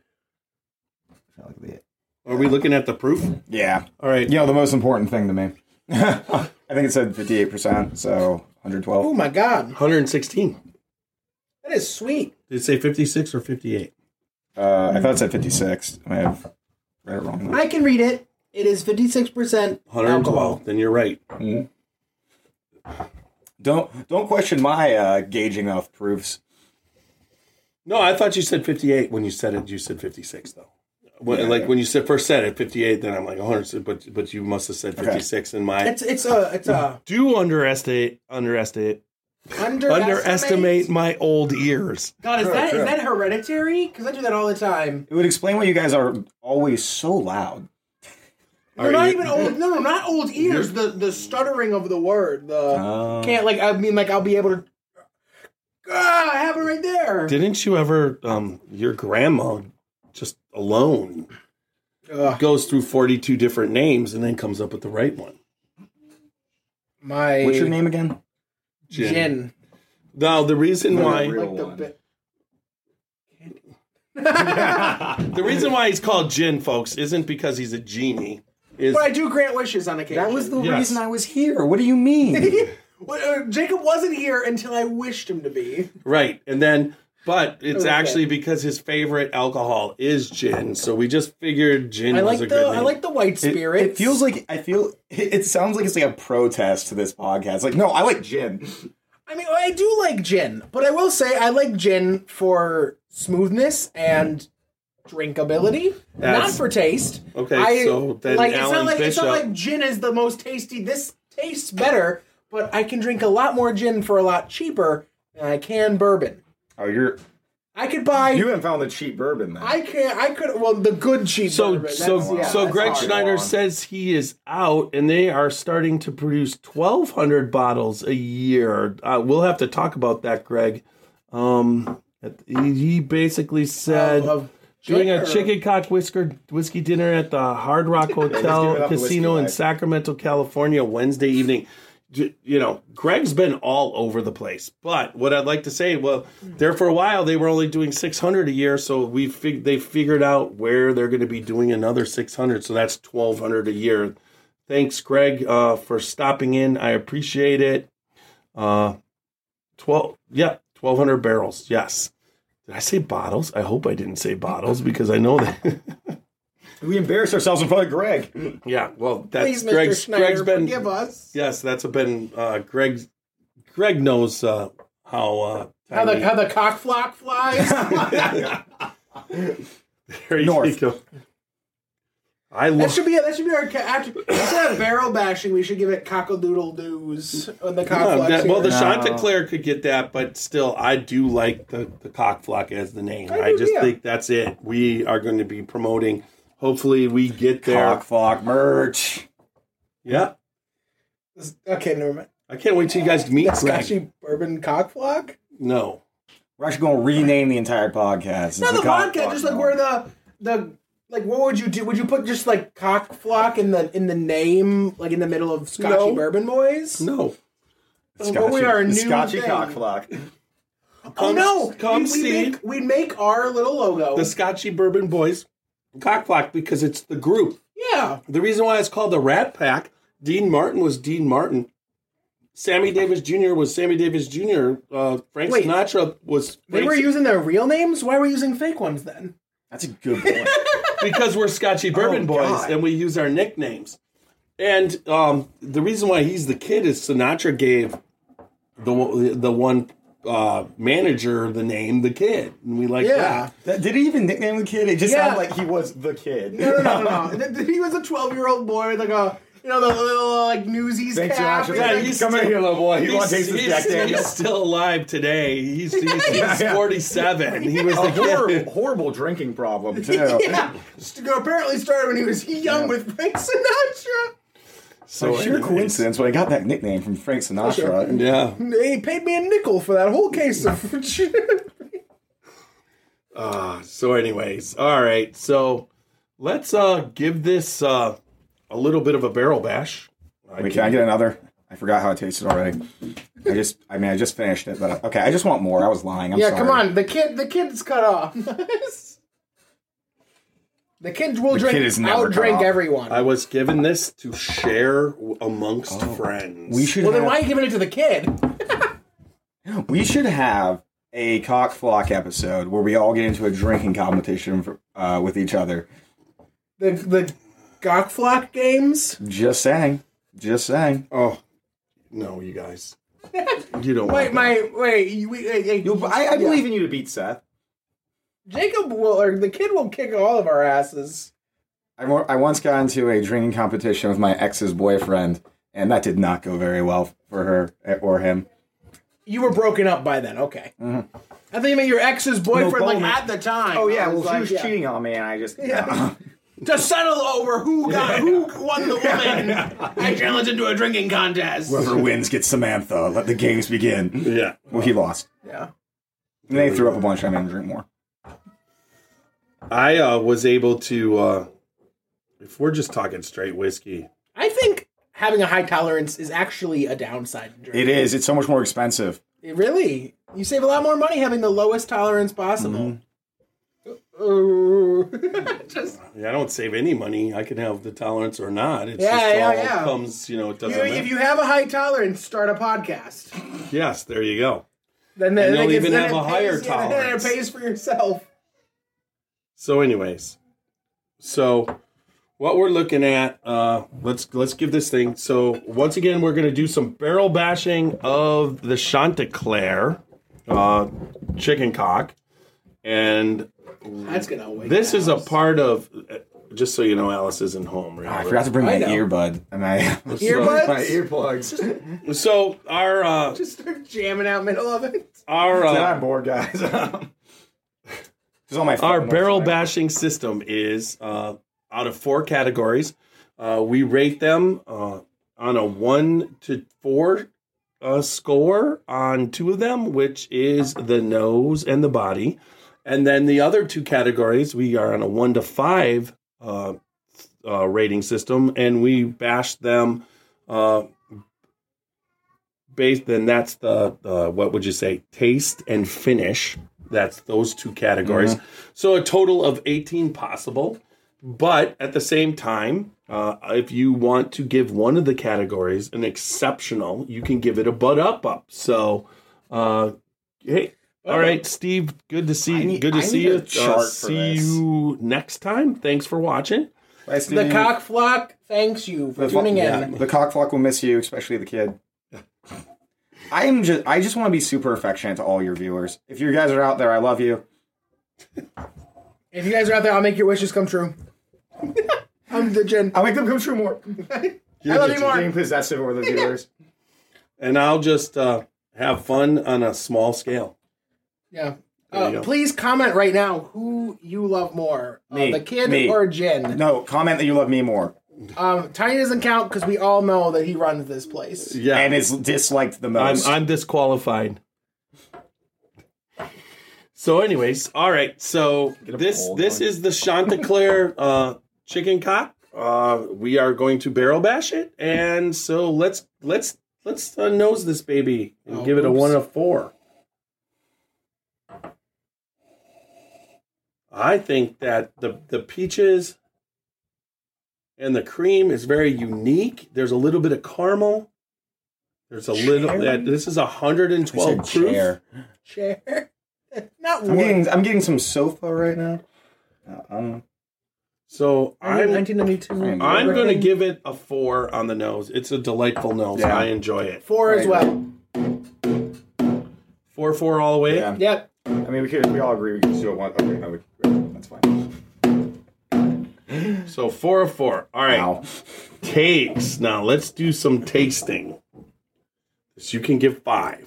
I like the- are we looking at the proof? Yeah, All right. you know the most important thing to me. I think it said fifty-eight percent, so one hundred twelve. Oh my god. one hundred sixteen. That is sweet. Did it say fifty-six or fifty-eight? Uh, I thought it said fifty-six. I may have read it wrong. I can read it. It is fifty-six percent one hundred twelve. alcohol. Then you're right. Don't don't question my uh, gauging of proofs. No, I thought you said fifty-eight when you said it. You said fifty-six, though. When, Yeah, like yeah. when you said first said it, fifty-eight, then I'm like one hundred, but but you must have said fifty-six in my. It's it's a it's a Do underestimate underestimate underestimate. underestimate my old ears. God, is True, that is true. that hereditary? Because I do that all the time. It would explain why you guys are always so loud. No, Are not you- even old. No, no, not old ears. The the stuttering of the word. The Oh. can't like. I mean, like I'll be able to. Ah, I have it right there. Didn't you ever, um, your grandma just alone Ugh, goes through forty-two different names and then comes up with the right one? my What's your name again? Gin. No, the reason No, why real Like the one. bit. the reason why he's called Jin, folks, isn't because he's a genie. Is But I do grant wishes on occasion. That was the Yes. reason I was here. What do you mean? Well, uh, Jacob wasn't here until I wished him to be. right, and then but it's Okay. actually because his favorite alcohol is gin, so we just figured gin I was like a the good name. I like the white It, spirits. it feels like I feel. It, it sounds like it's like a protest to this podcast. Like, no, I like gin. I mean, I do like gin, but I will say I like gin for smoothness and drinkability, not That's- for taste. Okay, I, so then like, it's Alan not like it's not Bishop- like gin is the most tasty. This tastes better, but I can drink a lot more gin for a lot cheaper than I can bourbon. Oh, you're. I could buy. You haven't found the cheap bourbon then. I can. I could. Well, the good cheap So, bourbon. so, That's- yeah, so that's Greg hard. Schneider on. says he is out, and they are starting to produce twelve hundred bottles a year. Uh, we'll have to talk about that, Greg. Um, he, he basically said Of- of doing gin a or- chicken cock whisker whiskey dinner at the Hard Rock give it Hotel up, the whiskey Casino in life. Sacramento, California, Wednesday evening. J- You know, Greg's been all over the place. But what I'd like to say, well, there for a while they were only doing six hundred a year, so we fig- they figured out where they're going to be doing another six hundred, so that's twelve hundred a year. Thanks, Greg, uh, for stopping in. I appreciate it. Uh, twelve, yeah, twelve hundred barrels. Yes. Did I say bottles? I hope I didn't say bottles because I know that. we embarrassed ourselves in front of Greg. Yeah, well, that's Please, Mister Greg's. Schneider, Greg's been. forgive us. Yes, that's been uh, Greg's. Greg knows uh, how uh, How the tiny- how the cock flock flies. There you North. go. I That love. should be that should be our ca- after instead of barrel bashing, we should give it cockle-doodle doos on the cock No, flock. that- well, the series. Chanticleer could get that, but still, I do like the, the cockflock as the name. I I, do, just yeah. think that's it. We are going to be promoting. Hopefully, we get there. Cock flock merch. Yeah, Okay, never mind. I can't wait till you guys meet The Greg. Scotchy bourbon cock flock. No, We're actually going to rename the entire podcast. It's Not the Cock podcast, Flock just like now. where the the like. What would you do? Would you put just like cock flock in the in the name, like in the middle of Scotchy No. Bourbon Boys? no. But we are a new Scotchy thing. cock flock. Oh Come- no! come we, we see. Make, we make our little logo. The Scotchy Bourbon Boys cockflock because it's the group. yeah. The reason why it's called the Rat Pack. Dean Martin was Dean Martin. Sammy Davis Junior was Sammy Davis Junior Uh, Frank Wait. Sinatra was They Frank were using their real names. Why were we using fake ones then? That's a good point. because we're Scotchy Bourbon Oh, Boys God. and we use our nicknames. And um, the reason why he's the kid is Sinatra gave the the one uh, manager the name the Kid, and we like Yeah. that. That- did he even nickname the kid? It just Yeah. sounded like he was the kid. No, no, no, no. no. He was a twelve-year-old boy with like a, you know, the little like Newsies Thanks, cap. Sinatra. and, Yeah, like, he's Come in still- here, little boy. You He's, want to taste this he's- Jack he's Daniels? still alive today. He's, he's, he's Yeah. forty-seven. He was A the horrible, kid. horrible drinking problem, too. yeah. Apparently started when he was young with Frank Sinatra. So Sheer anyways. coincidence when I got that nickname from Frank Sinatra. Yeah. He paid me a nickel for that whole case of. Uh, so anyways, all right. So let's uh give this uh a little bit of a barrel bash. Wait, can I get another? I forgot how it tasted already. I just, I mean, I just finished it, but okay, I just want more. I was lying. I'm yeah, sorry. come on. The kid, the kid's cut off. The kid will The drink. kid is never I'll drink cut off. everyone. I was given this to share w- amongst friends. We should well, then have, why are you giving it to the kid? we should have a cock flock episode where we all get into a drinking competition for, uh, with each other. The the Gawkflock games. Just saying. Just saying. Oh no, you guys. You don't. Wait, want my wait. You, wait, wait, wait, You, I, I believe in you to beat Seth. Jacob will, or the kid will kick all of our asses. I, wa- I once got into a drinking competition with my ex's boyfriend, and that did not go very well for her eh, or him. You were broken up by then. Okay. Mm-hmm. I think you meant your ex's boyfriend, No like moment. at the time. Oh I yeah, well was she like, was yeah. cheating on me, and I just Yeah. To settle over who got who won the woman, I challenged into a drinking contest. whoever wins gets Samantha. Let the games begin. Yeah. Well, he lost. Yeah. And they threw up a bunch. I made him drink more. I uh, was able to. Uh, if we're just talking straight whiskey, I think having a high tolerance is actually a downside. to drinking. It is. It's so much more expensive. It really, you save a lot more money having the lowest tolerance possible. Mm-hmm. Oh. Just, yeah, I don't save any money. I can have the tolerance or not. It's Yeah, just yeah, all yeah. comes. You know, it doesn't. you, matter. if you have a high tolerance, start a podcast. Yes, there you go. Then, And then you'll it- even then have it a higher pays, yeah, then tolerance. it pays for yourself. So, anyways, so what we're looking at, uh, let's let's give this thing. So, once again, we're going to do some barrel bashing of the Chanticleer uh, chicken cock, and That's gonna wake this is a Alice. part of. Just so you know, Alice isn't home. Remember? I forgot to bring I my know. earbud. And I Earbuds? my earplugs. So our uh, Just start jamming out middle of it. our I'm uh, bored, guys. Just on my our phone, barrel that's fine. bashing system is uh, out of four categories. Uh, we rate them uh, on a one to four uh, score on two of them, which is the nose and the body. And then the other two categories, we are on a one to five uh, uh, rating system, and we bash them uh, based. Then that's the uh, what would you say? Taste and finish. That's those two categories. So a total of eighteen possible. But at the same time, uh, if you want to give one of the categories an exceptional, you can give it a butt up up. So, uh, hey, all right, Steve. Good to see. I need- good to I see need a you. chart Uh, for see this. you next time. Thanks for watching. Bye, The Steve. cock flock thanks you for The flo- tuning in. yeah, the cock flock will miss you, especially the kid. I am just. I just want to be super affectionate to all your viewers. If you guys are out there, I love you. If you guys are out there, I'll make your wishes come true. I'm the Jen. I'll make them come true more. I love you more. Being possessive over the viewers. And I'll just uh, have fun on a small scale. Yeah. There you Uh, go. please comment right now who you love more, uh, Me. the kid Me. or Jen. No, comment that you love me more. Um, Tiny doesn't count because we all know that he runs this place. Yeah. And is disliked the I'm, most. I'm disqualified. So, anyways, all right. So this poll this going. is the Chanticleer uh, chicken cock. Uh, we are going to barrel bash it, and so let's let's let's uh, nose this baby and Oh, give it a oops. one of four. I think that the the peaches and the cream is very unique. There's a little bit of caramel. There's a little. That this is a hundred and I twelve said proof. chair. Chair. Not I'm wood. getting, I'm getting some sofa right now. Uh, um, So I'm nineteen ninety-two. I'm I'm going to Rating. give it a four on the nose. It's a delightful nose. Yeah. I enjoy it. Four as well. Four four all the way. yeah. Yep. I mean, we could. We all agree we can do it one. Okay, no, we, that's fine. So four of four. All right. Wow. Takes. Now let's do some tasting. This you can give five.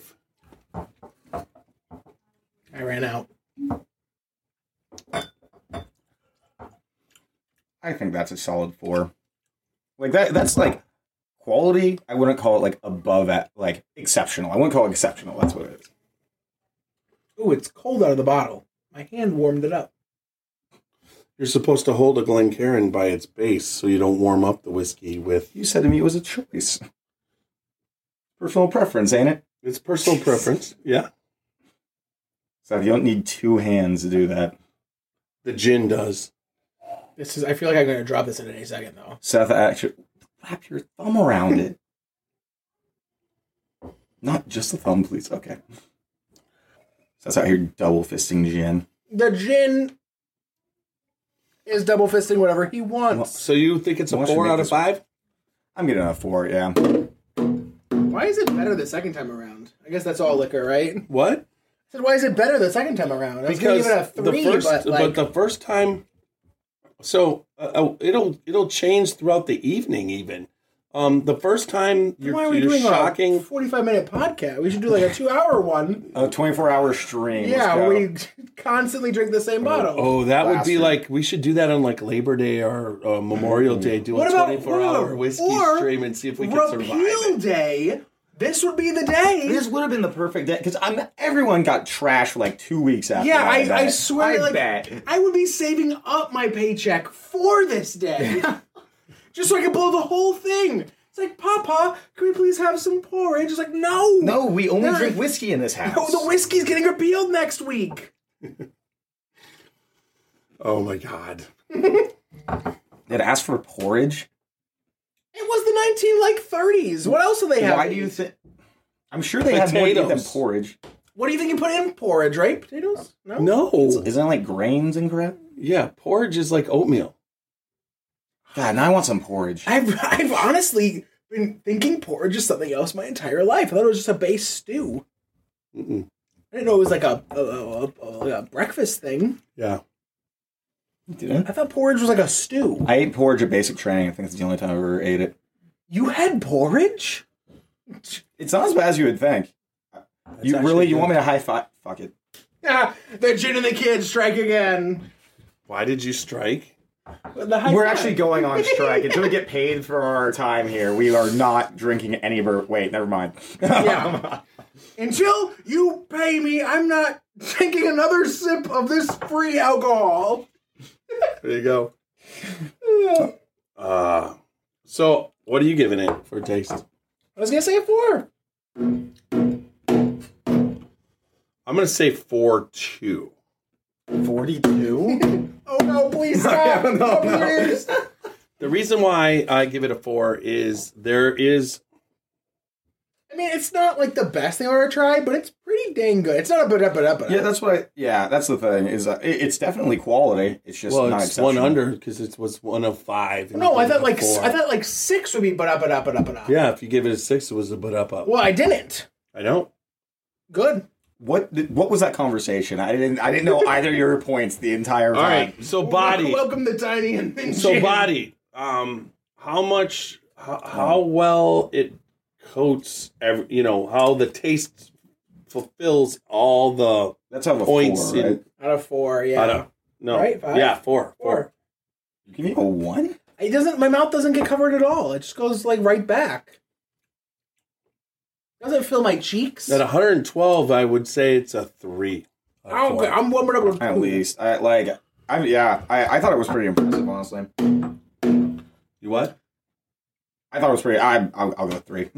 I ran out. I think that's a solid four. Like that. That's like quality. I wouldn't call it like above at like exceptional. I wouldn't call it exceptional. That's what it is. Ooh, it's cold out of the bottle. My hand warmed it up. You're supposed to hold a Glencairn by its base so you don't warm up the whiskey with. You said to me it was a choice. Personal preference, ain't it? It's personal preference. Yeah. So you don't need two hands to do that. The gin does. This is. I feel like I'm going to drop this in any second, though. Seth, actually, wrap your thumb around it. Not just the thumb, please. Okay. Seth's out here double fisting gin. The gin is double fisting whatever he wants. So you think it's a Why should four make out of this- five? I'm getting a four, yeah. Why is it better the second time around? I guess that's all liquor, right? What? I said, why is it better the second time around? I was going to give it a three, the first, but like, the first time, so uh, uh, it'll it'll change throughout the evening. Even um, the first time you're, why are we you're doing shocking. a forty-five minute podcast? We should do like a two hour one. A twenty-four hour stream. Yeah, Let's go. where we constantly drink the same bottle. Oh, that would be Bastard. like we should do that on like Labor Day or uh, Memorial Day. Do What a about- twenty-four hour or- whiskey or stream and see if we can survive Repeal it. Day. This would be the day. This would have been the perfect day because I'm everyone got trashed for like two weeks after. Yeah, that, I, I bet. swear, I like, bet. I would be saving up my paycheck for this day, just so I could blow the whole thing. It's like, Papa, can we please have some porridge? It's like, no, No, we only No. drink whiskey in this house. no, the whiskey's getting repealed next week. Oh my god! Did ask for porridge? It was the nineteen like thirties. What else do they have? Why do you think? I'm sure they have more to eat than Potatoes. porridge. What do you think you put in porridge? Right, potatoes? No. No, Isn't it like grains and crap? yeah, porridge is like oatmeal. God, now I want some porridge. I've I've honestly been thinking porridge is something else my entire life. I thought it was just a base stew. Mm-mm. I didn't know it was like a a, a, a, a breakfast thing. Yeah, Did I thought porridge was like a stew. I ate porridge at basic training. I think it's the only time I ever ate it. You had porridge? It's not as bad as you would think. you actually really? You good. want me to high five? Fuck it. Yeah, the gin and the kids strike again. why did you strike? The high We're five. actually going on strike until we get paid for our time here. We are not drinking any. Bur- Wait, never mind. Yeah. Until you pay me, I'm not taking another sip of this free alcohol. There you go. Uh, so what are you giving it for taste? I was gonna say four. I'm gonna say four two. Forty-two. Oh no! Please stop! No, no, Open your no. ears. The reason why I give it a four is there is I mean, it's not like the best thing I've ever tried, but it's pretty dang good. It's not a but up, but up, Yeah, that's what. I, yeah, that's the thing. Is uh, it, it's definitely quality. It's just well, not it's exceptional. one under because it was one of five. and No, you I gave thought it a like four. I thought like six would be but up, but up, but up, but up. Yeah, if you give it a six, it was a but up up. Well, I didn't. I know. Good. What what was that conversation? I didn't I didn't know either of your points the entire time. All right, so body. Welcome to Tiny and, and So Jim. body. Um, how much? How, how well it coats? Every, you know how the taste fulfills all the That's out of a points. four, in, right? Out of four, yeah. I don't, no, Right? Five? yeah, four, four. Four. You give me a one? It doesn't. My mouth doesn't get covered at all. It just goes like right back. Doesn't fill my cheeks. At one hundred twelve, I would say it's a three. out of Oh, four. okay. I'm warming up with At least. I like I yeah, I, I thought it was pretty impressive, honestly. You what? I thought it was pretty I I'll, I'll go three.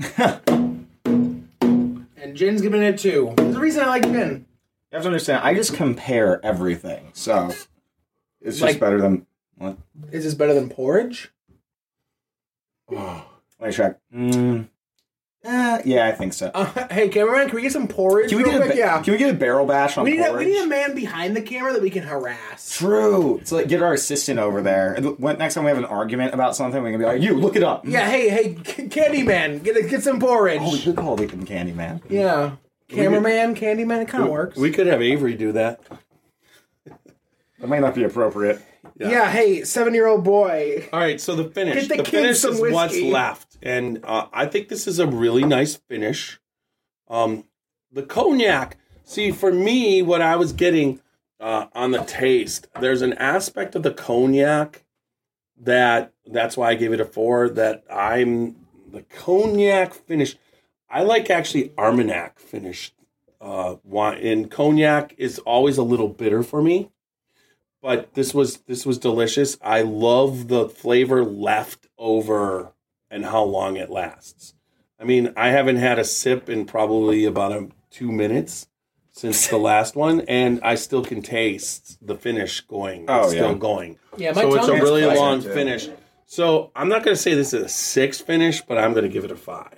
And Jin's giving it two. There's a reason I like Jin. You have to understand, I just compare everything, so it's just Like- better than what? Is this better than porridge? Let me check. Mm, eh, yeah, I think so. Uh, hey, cameraman, can we get some porridge Can we real get a quick? ba- Yeah. Can we get a barrel bash on We need, a, porridge? we need a man behind the camera that we can harass. True. It's like get our assistant over there. And when, next time we have an argument about something, we can be like, "You look it up." Yeah, hey, hey, C- Candyman, get a, get some porridge. Oh, we could call it Candyman. Yeah. Cameraman, Candyman, it kind of works. We could have Avery do that. That might not be appropriate. yeah. Yeah. hey, seven-year-old boy. All right, so the finish. Get the The, kids finish some is what's whiskey. left, and uh, I think this is a really nice finish. Um, the cognac. See, for me, what I was getting uh, on the taste, there's an aspect of the cognac that that's why I gave it a four. That I'm the cognac finish. I like actually Armagnac finish. Uh, wine and cognac is always a little bitter for me. But this was this was delicious. I love the flavor left over and how long it lasts. I mean, I haven't had a sip in probably about a, two minutes since the last one, and I still can taste the finish going. It's Oh, still yeah. going. Yeah, my so it's a tongue is really pleasant, long too. finish. So I'm not going to say this is a six finish, but I'm going to give it a five.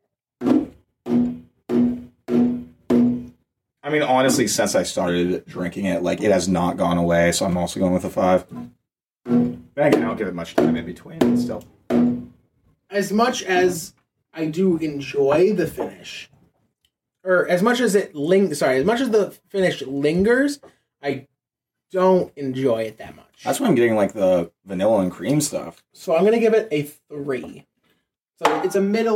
I mean, honestly, since I started drinking it, like it has not gone away. So I'm also going with a five. Then again, I don't give it much time in between. But still, As much as I do enjoy the finish, or as much as it ling, sorry, as much as the finish lingers, I don't enjoy it that much. that's why I'm getting like the vanilla and cream stuff. So I'm gonna give it a three. So it's a middle.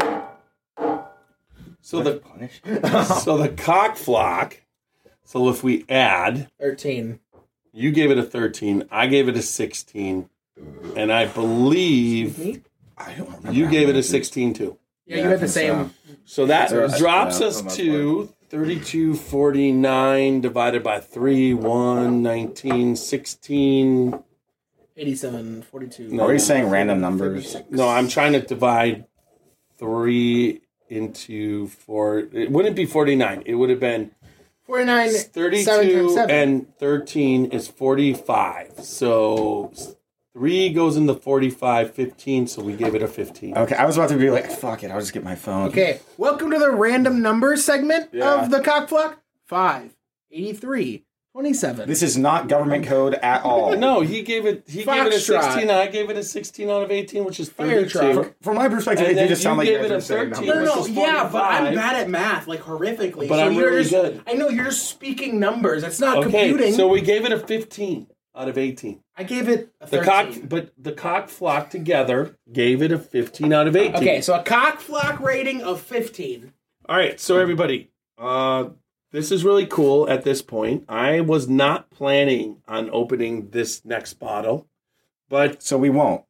So the Punish. so the cock flock. So if we add, thirteen. you gave it a thirteen, I gave it a sixteen, and I believe Me? I don't remember. you how gave it many a sixteen too. Yeah, Yeah, you I had the think same. So that So, drops yeah, us for the most to thirty-two forty-nine divided by three, one, nineteen, sixteen. eighty-seven, forty-two. No. Are we saying random numbers? No, I'm trying to divide three into four. It wouldn't be forty-nine. It would have been forty-nine. seven thirty-two times seven. and thirteen is forty-five. So three goes into forty-five, fifteen, so we gave it a fifteen. Okay, I was about to be like, fuck it, I'll just get my phone. Okay, welcome to the random numbers segment Yeah. of the Cockflock. five, eighty-three, twenty-seven. This is not government code at all. No, he gave it he gave it a Foxtrot. sixteen, I gave it a sixteen out of eighteen, which is Fire thirty-two. truck. From my perspective, And it then did just sound you like gave you it guys a were saying thirteen. No, numbers. no, no, which is yeah, but I'm forty-five. bad at math, like horrifically. But so I'm you're really just, good. I know you're just speaking numbers. That's not Okay, computing. so we gave it a fifteen out of eighteen. I gave it a The thirteen. cock, but the cock flock together gave it a fifteen out of eighteen. Okay, so a Cockflock rating of fifteen. All right, so everybody, uh, this is really cool at this point. I was not planning on opening this next bottle, but So we won't.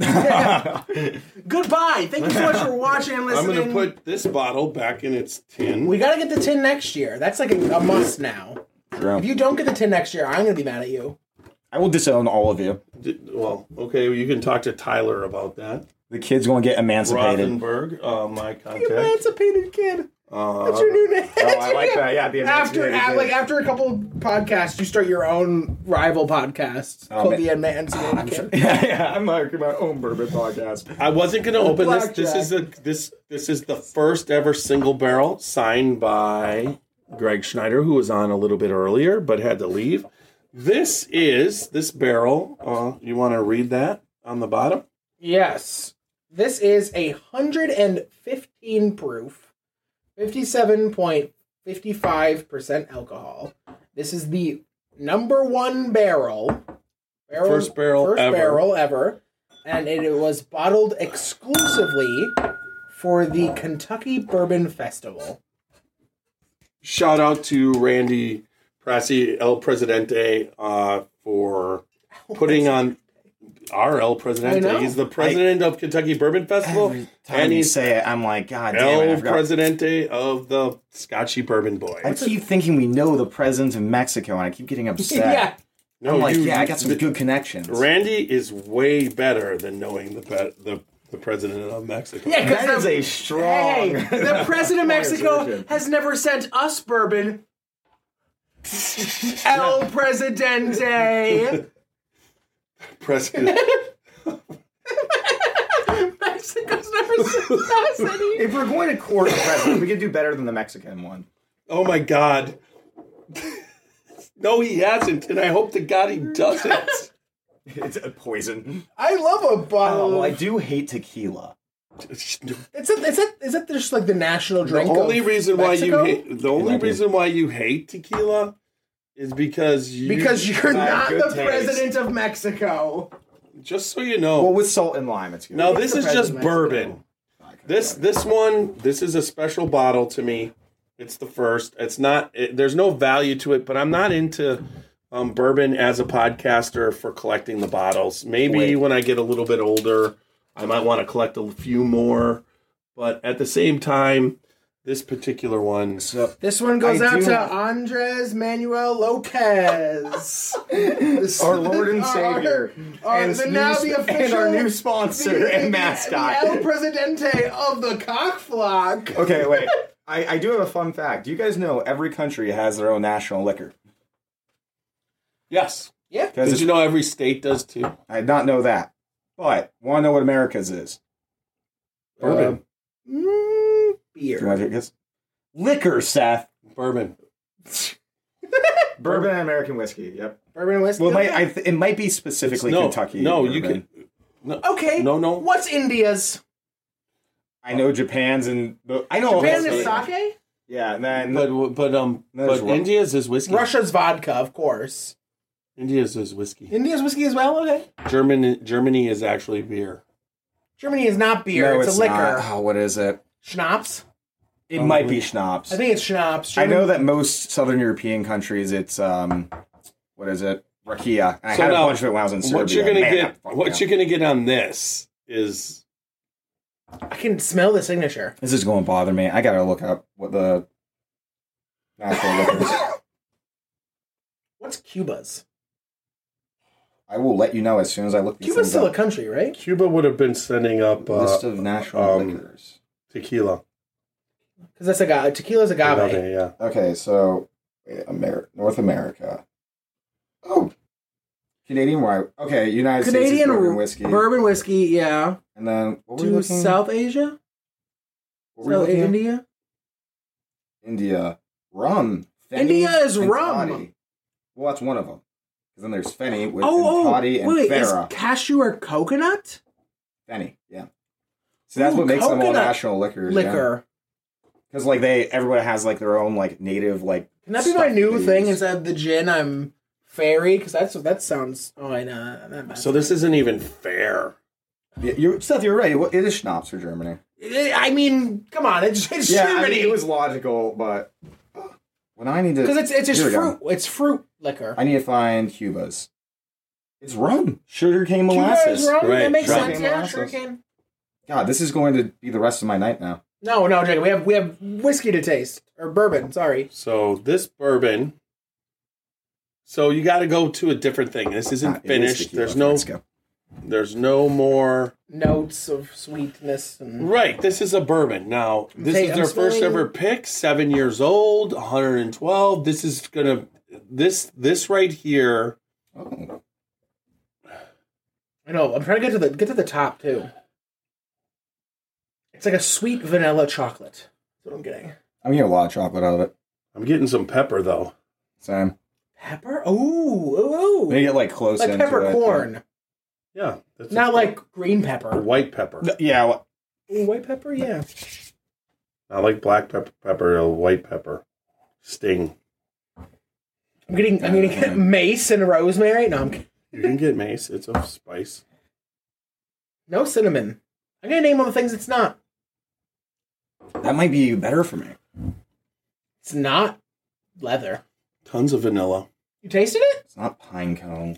Goodbye. Thank you so much for watching and I'm listening. going to put this bottle back in its tin. We gotta get the tin next year. That's like a, a must now. If you don't get the tin next year, I'm gonna be mad at you. I will disown all of you. D- Well, okay, you can talk to Tyler about that. The kid's going to get emancipated. Rothenberg, uh, my contact. Emancipated kid. Uh, That's your new name. Oh, I like that. Yeah, the After, emancipated a- kid. like after a couple podcasts, you start your own rival podcast Oh, called man. the Emancipated Kid. yeah, yeah, I'm like my own bourbon podcast. I wasn't going to open this. Blackjack. This is the this this is the first ever single barrel signed by Greg Schneider, who was on a little bit earlier but had to leave. This is this barrel. Uh, you want to read that on the bottom? Yes, this is a hundred and fifteen proof fifty-seven point five five percent alcohol. This is the number one barrel. barrel First barrel first ever. barrel ever. And it, it was bottled exclusively for the Kentucky Bourbon Festival. Shout out to Randy Prassi, El Presidente, uh, for putting on our El I Presidente. know. He's the president of Kentucky Bourbon Festival, Every time and you he's say it, I'm like, God damn it. I El forgot. Presidente of the Scotchy Bourbon Boy. I keep thinking we know the president of Mexico, and I keep getting upset. Yeah. No, I'm like, you- yeah, I you- got some good connections. Randy is way better than knowing the pe- the the president of Mexico. Yeah, That because is a strong. Hey, the president of Mexico assertion. has never sent us bourbon. El Presidente. President. Mexico's never sent us any. If we're going to court the president, we can do better than the Mexican one. Oh my God. No, he hasn't, and I hope to God he doesn't. It's a poison. I love a bottle. Oh, well, I do hate tequila. It's a, it's a, is that just like the national The drink? only of reason why you Mexico? hate the only might be. reason why you hate tequila is because you Because you're Not not good the taste. president of Mexico. just so you know. Well, with salt and lime, it's good. now it's this the is just president of bourbon. This this one this is a special bottle to me. It's the first. It's not. It, there's no value to it, but I'm not into um, bourbon as a podcaster for collecting the bottles. Maybe Wait. when I get a little bit older, I might want to collect a few more. But at the same time, this particular one. So, This one goes I out do- to Andres Manuel Lopez. This- our Lord and our- Savior, our- and, the, new- now the official, and our new sponsor the- and the- mascot. the El Presidente of the cock flock. Okay, wait. I, I do have a fun fact. Do you guys know every country has their own national liquor? Yes. Yeah. Because Did you know every state does too? I did not know that. But, want to know what America's is? Bourbon. Mm, Do you beer. want to take a guess? Liquor, Seth. Bourbon. Bourbon and American whiskey. Yep. Bourbon and whiskey. Well, it might, I th- it might be specifically no, Kentucky. No, you bourbon. can. No, Okay. No, no. What's India's? I know Japan's and I know Japan also- is sake? Yeah, and then But but um There's but rum. India's is whiskey. Russia's vodka, of course. India's is whiskey. India's whiskey as well? Okay. Germany Germany is actually beer. Germany is not beer, no, it's, a liquor. not. Oh, what is it? Schnapps? It might be schnapps. I think it's schnapps. I know German- that most Southern European countries, it's um, what is it? Rakia. And I So had now, a bunch of it when I was in Serbia. What you're gonna Man, get that fucked what me up. you're gonna get on this is I can smell the signature. This is going to bother me. I gotta look up what the national liquors. What's Cuba's? I will let you know as soon as I look these Cuba's things still a up. country, right? Cuba would have been sending up uh, List of national um, liquors. tequila. Because that's agave. Tequila's agave. Agave, yeah. Okay, so wait, Amer- North America. Oh, Canadian white. Okay, United Canadian States is bourbon whiskey. Bourbon whiskey, yeah. And then what were we To looking? South Asia? What were we South looking at? India? India. Rum. Fenny India is and rum. toddy. Well, that's one of them. Because then there's Fenny with Oh, and oh, toddy and wait, is Farah. cashew or coconut? Fenny, yeah. So that's Ooh, what makes them all coconut national liquors. Liquor. Because like they, everyone has like their own like native like. Can that be my stuff new they thing? use. Instead of the gin, I'm fairy? Because that's that sounds. Oh, I know. That messed So this isn't even fair. Yeah, you're, Seth, you're right. It is schnapps for Germany. I mean, come on, it's, it's Yeah, I Germany. mean, it was logical, but when I need to, Because it's it's just Here we fruit. go. It's fruit liquor. I need to find Cuba's. It's rum, sugar cane Cuba molasses. is rum. Right, That makes right. sense. Yeah, Molasses. sure can. God, this is going to be the rest of my night now. No, no, Jacob. We have we have whiskey to taste or bourbon. Sorry. So this bourbon. So you got to go to a different thing. This isn't Ah, it is finished. tequila. There's no. Let's go. There's no more. Notes of sweetness and Right. This is a bourbon. Now this Hey, is I'm their first smelling- ever pick. Seven years old. one hundred twelve. This is gonna. This this right here. Oh. I know. I'm trying to get to the get to the top too. It's like a sweet vanilla chocolate. That's what I'm getting. I'm getting a lot of chocolate out of it. I'm getting some pepper though. Same. Pepper? Ooh, ooh, When you ooh. get like close Like into peppercorn. it. Yeah. That's Not a- like green or pepper. white pepper. Yeah. Well, Ooh, white pepper, yeah. Not like black pepper, pepper or white pepper. Sting. I'm getting, I'm getting get mace and rosemary. No, I'm kidding. You can get mace. It's a spice. No cinnamon. I'm gonna name all the things it's not. That might be better for me. It's not leather. Tons of vanilla. You tasted it? It's not pine cone.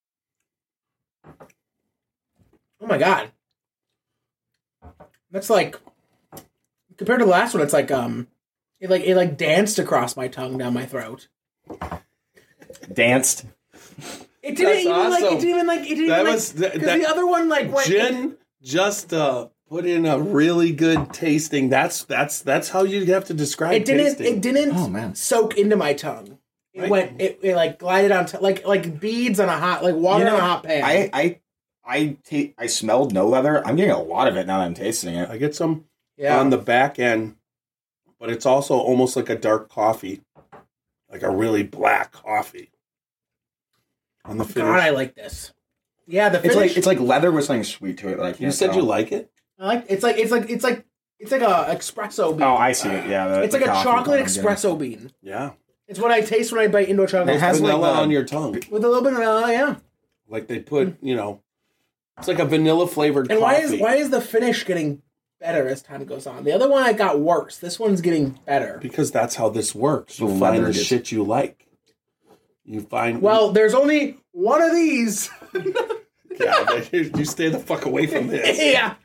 Oh my god. That's like compared to the last one, it's like um it like it like danced across my tongue down my throat. Danced. It didn't That's even like it awesome. didn't even like it didn't That even, was- like that- because the that- other one like went Jen just uh, put in a really good tasting. That's that's that's how you have to describe it didn't tasting. it didn't Oh, man. soak into my tongue. It Right. went it, it like glided on t- like like beads on a hot like water You know, on a hot pan. I I I ta- I smelled no leather. I'm getting a lot of it now that I'm tasting it. I get some yeah. on the back end, but it's also almost like a dark coffee, like a really black coffee. On the finish. God, I like this. Yeah, the finish. It's like it's like leather with something sweet to it that I can't. you said tell. you like it? I like it's like it's like it's like it's like a espresso bean. Oh, I see it. Yeah, the, it's the like a coffee chocolate kind I'm getting. espresso bean. Yeah. It's what I taste when I bite into a chocolate. It has espresso like vanilla the- on your tongue. with a little bit of vanilla, yeah. Like they put, you know, it's like a vanilla flavored And coffee. why is why is the finish getting better as time goes on? The other one I got worse. This one's getting better. Because that's how this works. You The find leather the is- shit you like. You find Well, there's only one of these. yeah, you stay the fuck away from this. yeah.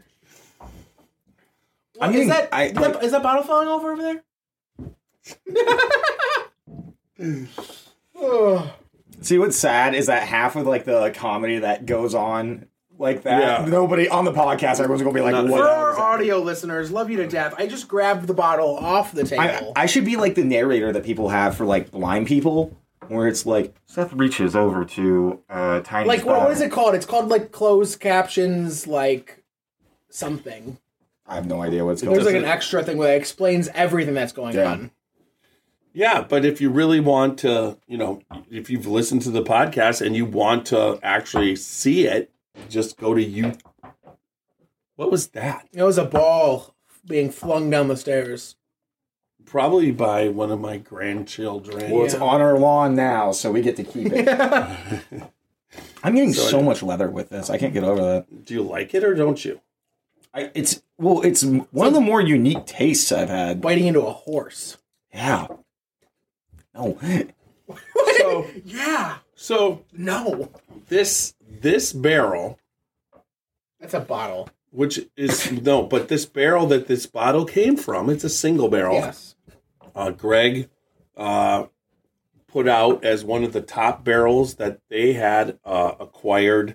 I'm is getting- that, I- is, that is that bottle falling over over there? oh. See, what's sad is that half of like the comedy that goes on like that, Yeah. nobody on the podcast, everyone's gonna be like, Not- "What?" For the hell our is that?" audio listeners, love you to death. I just grabbed the bottle off the I, table. I should be like the narrator that people have for like blind people, where it's like Seth reaches over to uh, tiny. like what, spot. what is it called? It's called like closed captions, like something. I have no idea what it's called. There's like an extra thing where it explains everything that's going Yeah. on. Yeah, but if you really want to, you know, if you've listened to the podcast and you want to actually see it, just go to you. What was that? It was a ball being flung down the stairs. Probably by one of my grandchildren. Well, it's Yeah. on our lawn now, so we get to keep it. I'm getting So so, I- much leather with this. I can't get over that. Do you like it or don't you? I, it's well, it's one of the more unique tastes I've had. Biting into a horse. Yeah. No. So, Yeah. so No. this this barrel, That's a bottle. which is no, but this barrel that this bottle came from, it's a single barrel. Yes. Uh, Greg uh, put out as one of the top barrels that they had uh, acquired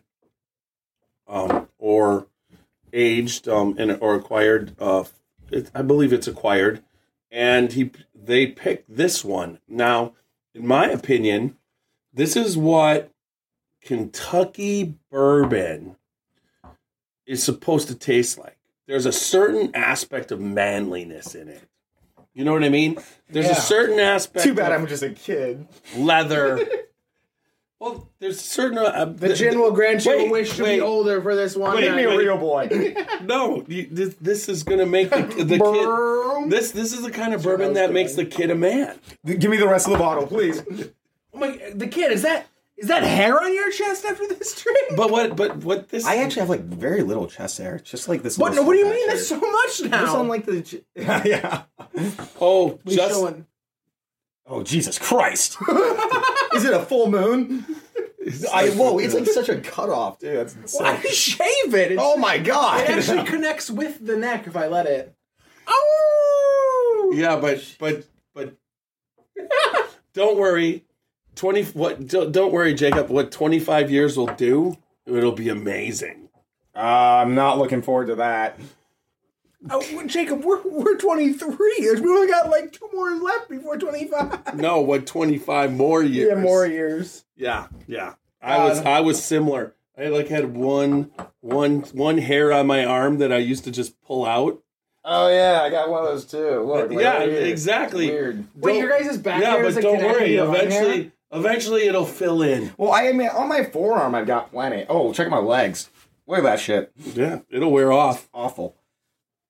um, or aged um, and or acquired. Uh, it, I believe it's acquired, and he they picked this one. Now, in my opinion, this is what Kentucky bourbon is supposed to taste like. There's a certain aspect of manliness in it. You know what I mean? There's Yeah. a certain aspect. Too bad of I'm just a kid. leather. Well, there's a certain. Uh, The gin will grant you a wait, wish to wait. be older for this one. Make me a night. real boy. No, you, this, this is going to make the, the kid. This this is the kind of bourbon that makes the kid a man. Give me the rest of the bottle, please. Oh my! The kid is that is that hair on your chest after this drink? But what? But what this? I actually have like very little chest hair. It's just like this. What? little What do you patch mean? here. That's so much now. Just on like the. Yeah, yeah. oh, We just showing. Oh Jesus Christ! Is it a full moon? I whoa! It's like such a cutoff, dude. That's insane. Why shave it? It's, Oh my god! It actually connects with the neck if I let it. Oh! yeah, but but but. Don't worry, twenty. What? Don't, don't worry, Jacob. What twenty-five years will do? It'll be amazing. Uh, I'm not looking forward to that. Oh, Jacob, we're we're twenty-three. We only got like two more left before twenty-five. No, what twenty-five more years? Yeah, more years. Yeah, yeah. I was God. I was similar. I like had one one one hair on my arm that I used to just pull out. Oh yeah, I got one of those too. Look, like, yeah, right here. exactly. Weird. Wait, Don't- your guys' back Yeah, hair but is a don't connected worry. to your line Eventually, hair? eventually it'll fill in. Well, I mean, on my forearm, I've got plenty. Oh, check out my legs. Look at that shit. Yeah, it'll wear off. Awful.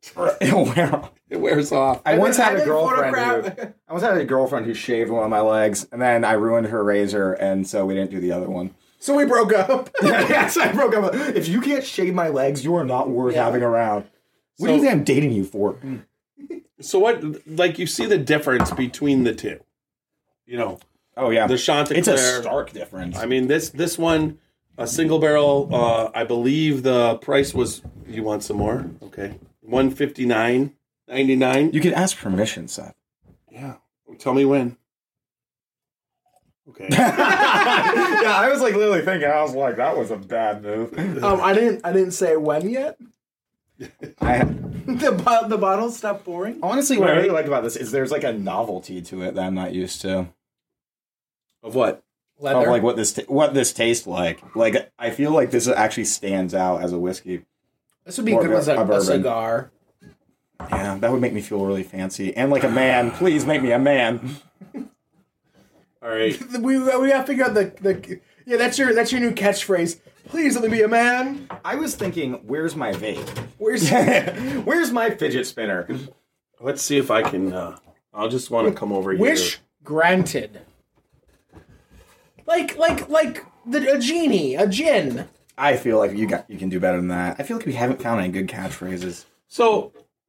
It'll wear off. It wears off. I once had I a did girlfriend. photograph- Who, I once had a girlfriend who shaved one of my legs, and then I ruined her razor, and so we didn't do the other one. So we broke up. Yes, I broke up. If you can't shave my legs, you are not worth Yeah. having around. What So- do you think I'm dating you for? So what? Like you see the difference between the two. You know, Oh yeah, the Chanticleer. it's a stark difference. I mean, this this one, a single barrel. Uh, I believe the price was. You want some more? Okay, one fifty nine ninety nine. You could ask permission, Seth. Yeah. Tell me when. Okay. Yeah, I was like literally thinking. I was like, that was a bad move. Um, I didn't. I didn't say when yet. I the bo- the bottle stopped pouring. honestly, what I Right. really like about this is there's like a novelty to it that I'm not used to. Of what? Leather. Of like what this ta- what this tastes like. Like I feel like this actually stands out as a whiskey. This would be more good of a- as a, a a bourbon. cigar. Yeah, that would make me feel really fancy and like a man. Please make me a man. All right. We we gotta figure out the the yeah. That's your that's your new catchphrase. Please let me be a man. I was thinking, where's my vape? Where's Where's my fidget spinner? Let's see if I can. Uh, I'll just want to come over here. wish granted? Like like like the a genie, a djinn. I feel like you got you can do better than that. I feel like we haven't found any good catchphrases. So,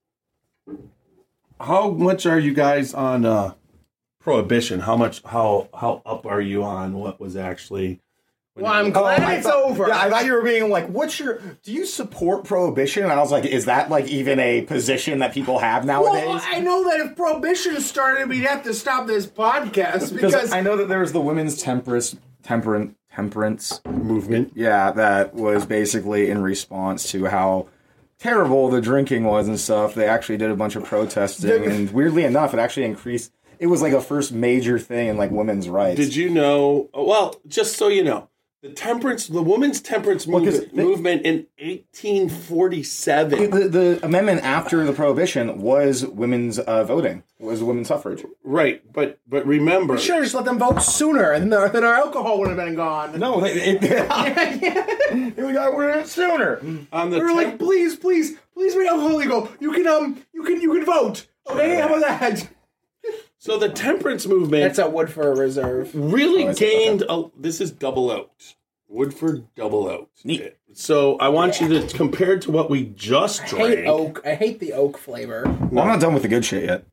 how much are you guys on uh, prohibition? How much? How how up are you on what was actually? Well, I'm glad I it's thought- over. Yeah, I thought you were being like, "What's your? Do you support prohibition?" And I was like, "Is that like even a position that people have nowadays?" Well, I know that if prohibition started, we'd have to stop this podcast because because I know that there was the women's temperance temperance temperance movement. Yeah, that was basically in response to how terrible the drinking was and stuff. They actually did a bunch of protesting, and weirdly enough, it actually increased. It was like a first major thing in like women's rights. Did you know? Well, just so you know, the temperance, the women's temperance Well, 'cause movement, they- movement in eighteen forty-seven. The, the amendment after the prohibition was women's uh, voting, was women's suffrage. Right, but but remember, we should have just let them vote sooner, and then our, then our alcohol would have been gone. No, they, it, it, we got rid of it sooner. on the We were temp- like, please, please, please make alcohol legal. You can um, you can you can vote. Okay, how about that? so the temperance movement That's a Woodford Reserve. really Oh, is it? gained. A, this is double oaked, Woodford double oaked. Neat. So I want you to compare it to what we just I drank. hate oak. I hate the oak flavor. Well, I'm not done with the good shit yet.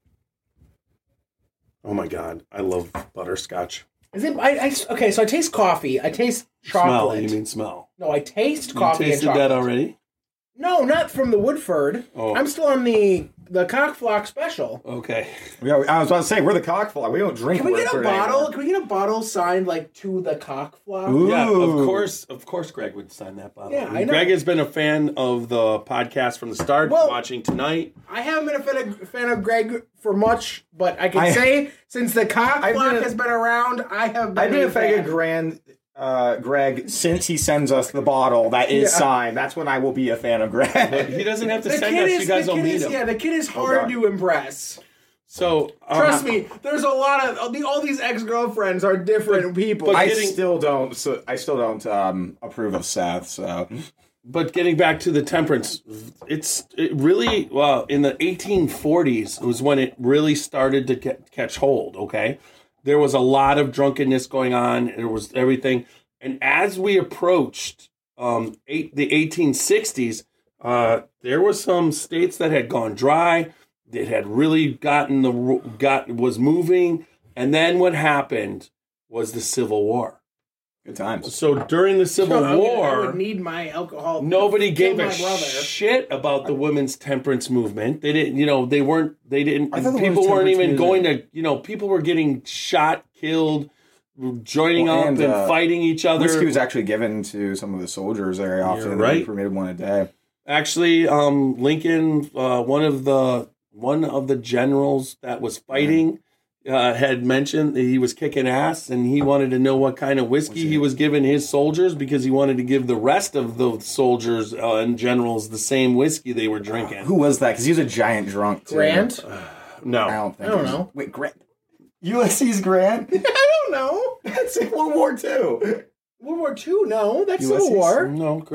Oh my god, I love butterscotch. Is it? I, I okay. So I taste coffee. I taste Smell? chocolate. You mean smell? No, I taste You coffee and tasted chocolate. that already? No, not from the Woodford. Oh. I'm still on the the Cockflock special. Okay. Yeah, I was about to say, we're the cockflock. We don't drink Can we get a Woodford bottle? anymore. Can we get a bottle signed like to the Cockflock? Ooh. Yeah, of course, of course, Greg would sign that bottle. Yeah, I know. Greg has been a fan of the podcast from the start. Well- watching tonight. I haven't been a fan of, fan of Greg for much, but I can I- say since the I've Cockflock been a- has been around, I have been. I've been a fan of fan. Grand, uh, Greg since he sends us the bottle that is Yeah. signed. That's when I will be a fan of But Greg. he doesn't have to The send kid us. is, You guys the will kid meet is, him. yeah, the kid is hard God. to impress. So um, Trust me, there's a lot of all the- all these ex girlfriends are different people. but I getting- still don't. So I still don't um, approve of Seth. So But getting back to the temperance, it's it really well in the eighteen forties was when it really started to get, catch hold. Okay, there was a lot of drunkenness going on. There was everything, and as we approached um, eight, the eighteen sixties, uh, there were some states that had gone dry. That had really gotten the got was moving, and then what happened was the Civil War. good times. So during the Civil I would- War, I would need my alcohol. nobody to kill gave a my brother. shit about the women's temperance movement. They didn't, you know, they weren't, they didn't, I thought the people women's weren't even temperance going to, you know, people were getting shot, killed, joining Well, up and, and uh, fighting each other. Whiskey was actually given to some of the soldiers very often. You're and right. They permitted one a day. Actually, um, Lincoln, uh, one of the one of the generals that was fighting, uh, had mentioned that he was kicking ass, and he wanted to know what kind of whiskey he was giving his soldiers because he wanted to give the rest of the soldiers uh, and generals the same whiskey they were drinking. Who was that? Because he was a giant drunk. Too. Grant? No, I don't think. I don't it was- know. Wait, Grant. Ulysses Grant. I don't know. That's in World War Two. World War Two? No, that's Ulysses? Civil War. no, Grant.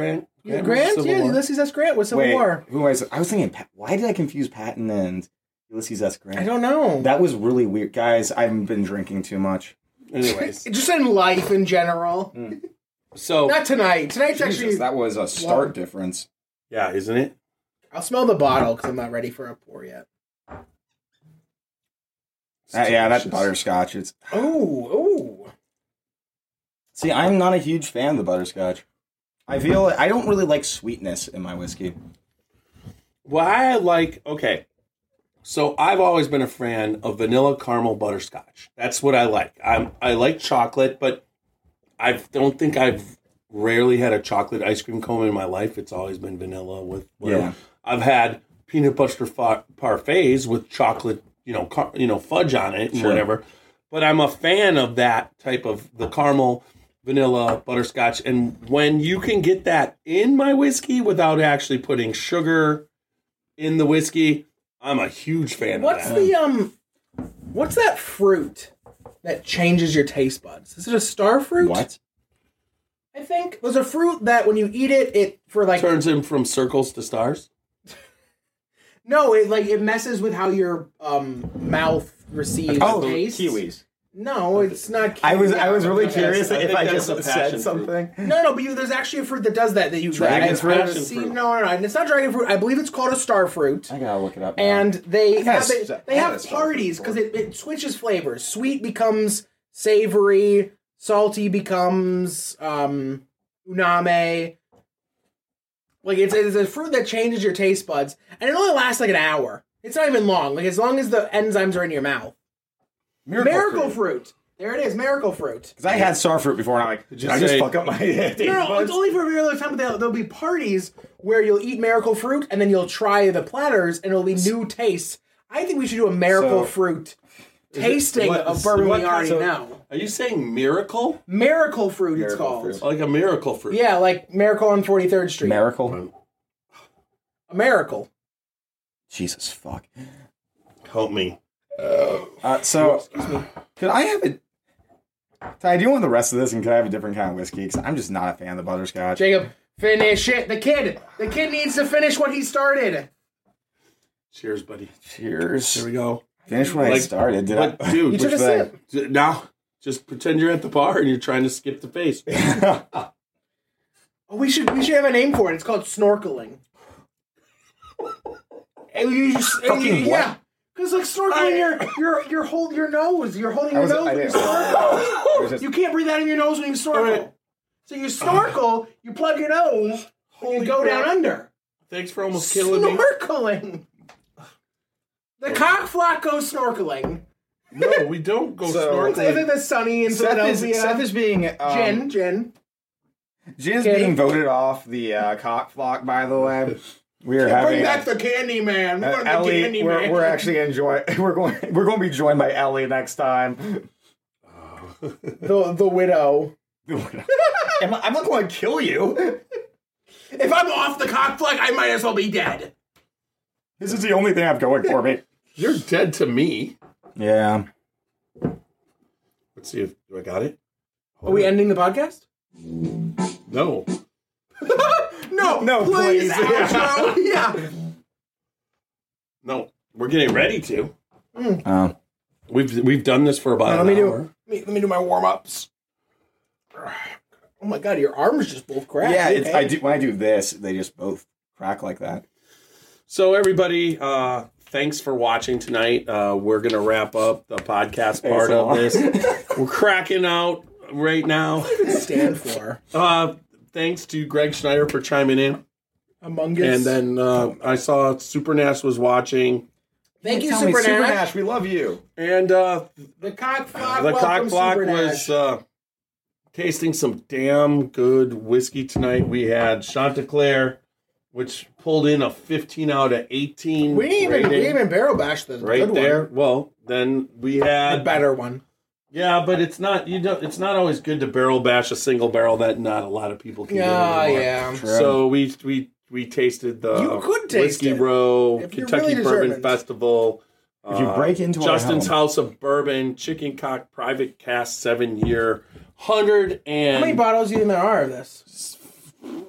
Grant, Grant, Civil yeah, War. Ulysses S. Grant was Civil Wait, War. who was I was thinking? Pat- Why did I confuse Patton and Ulysses S. Grant? I don't know. That was really weird, guys. I haven't been drinking too much. Anyways, Just in life in general. so Not tonight. Tonight's Jesus, actually. that was a start difference. yeah, isn't it? I'll smell the bottle because I'm not ready for a pour yet. Uh, yeah, that's delicious. butterscotch. It's Oh, oh. see, I'm not a huge fan of the butterscotch. I feel I don't really like sweetness in my whiskey. Why I like okay. So I've always been a fan of vanilla caramel butterscotch. That's what I like. I'm I like chocolate, but I don't think I've rarely had a chocolate ice cream cone in my life. It's always been vanilla with whatever. Yeah. I've had peanut butter fa- parfaits with chocolate, you know, car- you know, fudge on it and Sure. whatever. But I'm a fan of that type of the caramel, vanilla, butterscotch, and when you can get that in my whiskey without actually putting sugar in the whiskey, I'm a huge fan What's of that. the um? What's that fruit that changes your taste buds? Is it a star fruit? What? I think there's a fruit that when you eat it, it for like Turns him from circles to stars? no, it like it messes with how your um mouth receives Oh, taste. kiwis. No, it's not. Kiwi. I was I was really Yes, curious I if think I that's just a said passion something. No, no, but you, there's actually a fruit that does that. That you Dragon that- fruit? I've Passion seen- fruit. No, no, no, it's not dragon fruit. I believe it's called a star fruit. I gotta look it up. now. And they I gotta have it, s- they I gotta have start parties before. because it, it switches flavors. Sweet becomes savory, salty becomes um, umami. Like it's, it's a fruit that changes your taste buds, and it only lasts like an hour. It's not even long. Like as long as the enzymes are in your mouth. Miracle, Miracle fruit. fruit. There it is, miracle fruit. Because I had starfruit before, and I'm like, did you I just say- fuck up my taste No, no, it's buds? only for a very long time, but there'll, there'll be parties where you'll eat miracle fruit and then you'll try the platters and it'll be new tastes. I think we should do a miracle So- fruit tasting what- of bourbon what we kind- already so- know. Are you saying miracle? Miracle fruit, it's Miracle called. fruit. Like a miracle fruit? Yeah, like Miracle on forty-third Street. Miracle? a miracle. Jesus fuck. Help me. Uh, so, could I have a... Ty, do you want the rest of this, and could I have a different kind of whiskey? Because I'm just not a fan of the butterscotch. Jacob, finish it. The kid. The kid needs to finish what he started. Cheers, buddy. Cheers. Here we go. Finish what I Like- started. Did But, I? dude, You took Which a thing? sip. now just pretend you're at the bar and you're trying to skip the face. Oh, we should we should have a name for it. It's called snorkeling. And you just, and you- Fucking what? yeah. Because like snorkeling, you're you're you're holding your nose. You're holding I your was- nose I when you didn't- snorkel. I was just- You can't breathe out in your nose when you snorkel. Alright. So you snorkel, you plug your nose, and you Holy go crap. down under. Thanks for almost killing me. Snorkeling. The cock flock goes snorkeling. No, we don't go So- Is snorkeling. it the sunny in Seth is, Philadelphia? Seth is being... Um, Jen, Jen. Jen's Kenny. being voted off the uh, cock flock, by the way. We are Bring having... back the candy man. uh, Bring the Ellie, candy we're, man. we're actually enjoying... We're going We're going to be joined by Ellie next time. the the widow. Am I, I'm not going to kill you. If I'm off the cock flock, I might as well be dead. This is the only thing I'm going for me. You're dead to me. Yeah. Let's see if do I got it. Are we ending the podcast? No. No, No, please. please. outro. Yeah. No. We're getting ready to. Um, We've we've done this for about Let an me do. hour. Let me, let me do my warm ups. Oh my god, your arms just both cracked. yeah, You it's, okay? I do, when I do this, they just both crack like that. So everybody, uh, thanks for watching tonight. Uh, we're gonna wrap up the podcast part of this. We're cracking out right now. stand for Uh, thanks to Greg Schneider for chiming in. Among Us. And then uh, I saw Super Nash was watching. thank you, Tell me, Super Super Nash. Nash, we love you. And uh, The cock flock. the welcome, cock block Super was Nash. uh, tasting some damn good whiskey tonight. We had Chanticleer, which pulled in a fifteen out of eighteen. we didn't even we rating didn't even barrel bash the right good there. one. Well, then we The had better one. Yeah, but it's not you don't. It's not always good to barrel bash a single barrel that not a lot of people can. do Yeah, anymore. yeah. So we we we tasted the You could taste Whiskey it. Row If you're Kentucky really Bourbon determined. Festival. If you uh, break into our Justin's home. House of Bourbon, Chicken Cock Private Cast seven year hundred and How many bottles do you think there are of this?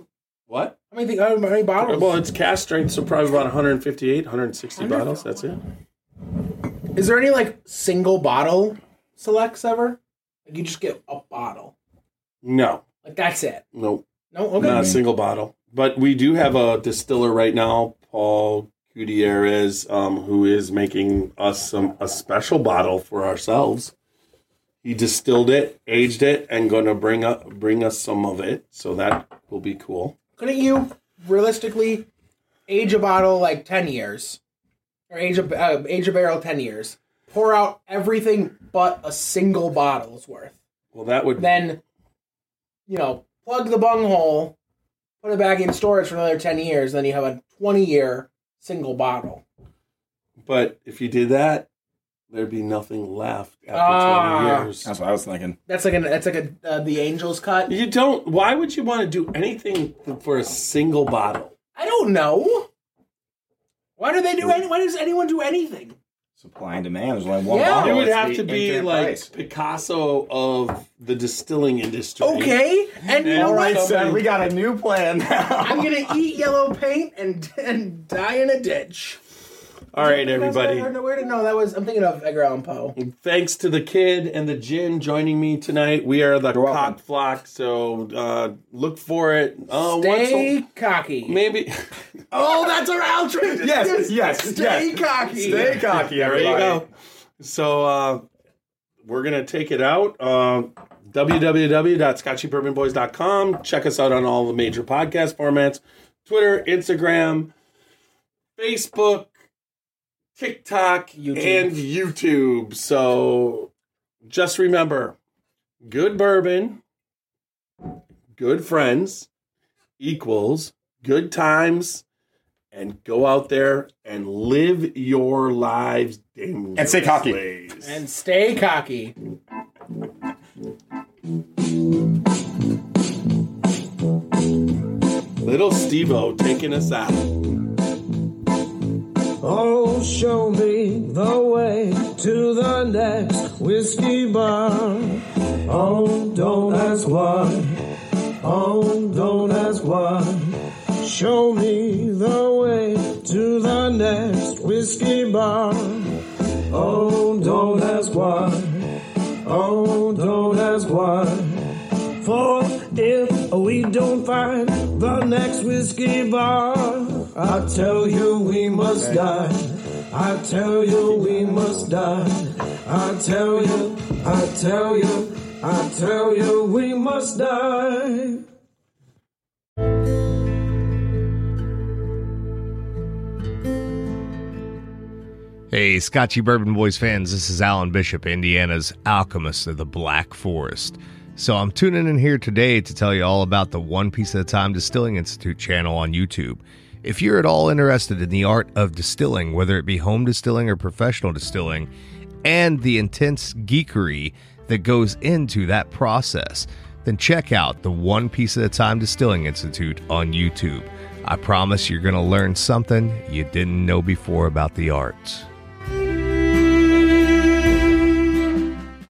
What? How many, how many bottles? Well, it's cast strength, so probably about one fifty-eight, one sixty bottles. That's it. Is there any like single bottle selects ever? Like you just get a bottle. No. Like that's it. Nope. No. Okay. Not a single bottle. But we do have a distiller right now, Paul Gutierrez, um, who is making us some a special bottle for ourselves. He distilled it, aged it, and going to bring up bring us some of it. So that will be cool. Couldn't you realistically age a bottle like ten years, or age a uh, age a barrel ten years? Pour out everything but a single bottle's worth. Well, that would then, you know, plug the bunghole, put it back in storage for another ten years. Then you have a twenty year single bottle. But if you did that, there'd be nothing left after Ah. twenty years. That's what I was thinking. That's like an that's like a uh, the Angel's cut. You don't. Why would you want to do anything for a single bottle? I don't know. Why do they do any? Why does anyone do anything? Supply and demand. There's only one Yeah. bottle. You would It's have the to be infinite like price. Picasso of the distilling industry. Okay, and you And know all what? right, Son, we got a new plan now. I'm gonna eat yellow paint and and die in a ditch. All right, everybody. Where, where did no? That was I'm thinking of Edgar Allan Poe. Thanks to the kid and the gin joining me tonight. We are the You're welcome. Cock Flock, so uh, look for it. Uh, Stay once cocky. a, maybe. Oh, that's our outro. Yes, yes, Stay yes. cocky. Stay cocky, There everybody. you go. So uh, we're gonna take it out. Uh, w w w dot scotchy bourbon boys dot com. Check us out on all the major podcast formats: Twitter, Instagram, Facebook, TikTok, YouTube. and YouTube. So just remember, good bourbon, good friends equals good times, and go out there and live your lives dangerously. And stay cocky. And stay cocky. Little Steve-O taking us out. Oh, show me the way to the next whiskey bar. Oh, don't ask why. Oh, don't ask why. Show me the way to the next whiskey bar. Oh, don't ask why. Oh, don't ask why. For if we don't find the next whiskey bar, I tell you we must die. I tell you we must die. I tell you, I tell you, I tell you we must die. Hey, Scotchy Bourbon Boys fans, this is Alan Bishop, Indiana's alchemist of the Black Forest. So I'm tuning in here today to tell you all about the One Piece at a Time Distilling Institute channel on YouTube. If you're at all interested in the art of distilling, whether it be home distilling or professional distilling, and the intense geekery that goes into that process, then check out the One Piece at a Time Distilling Institute on YouTube. I promise you're going to learn something you didn't know before about the arts.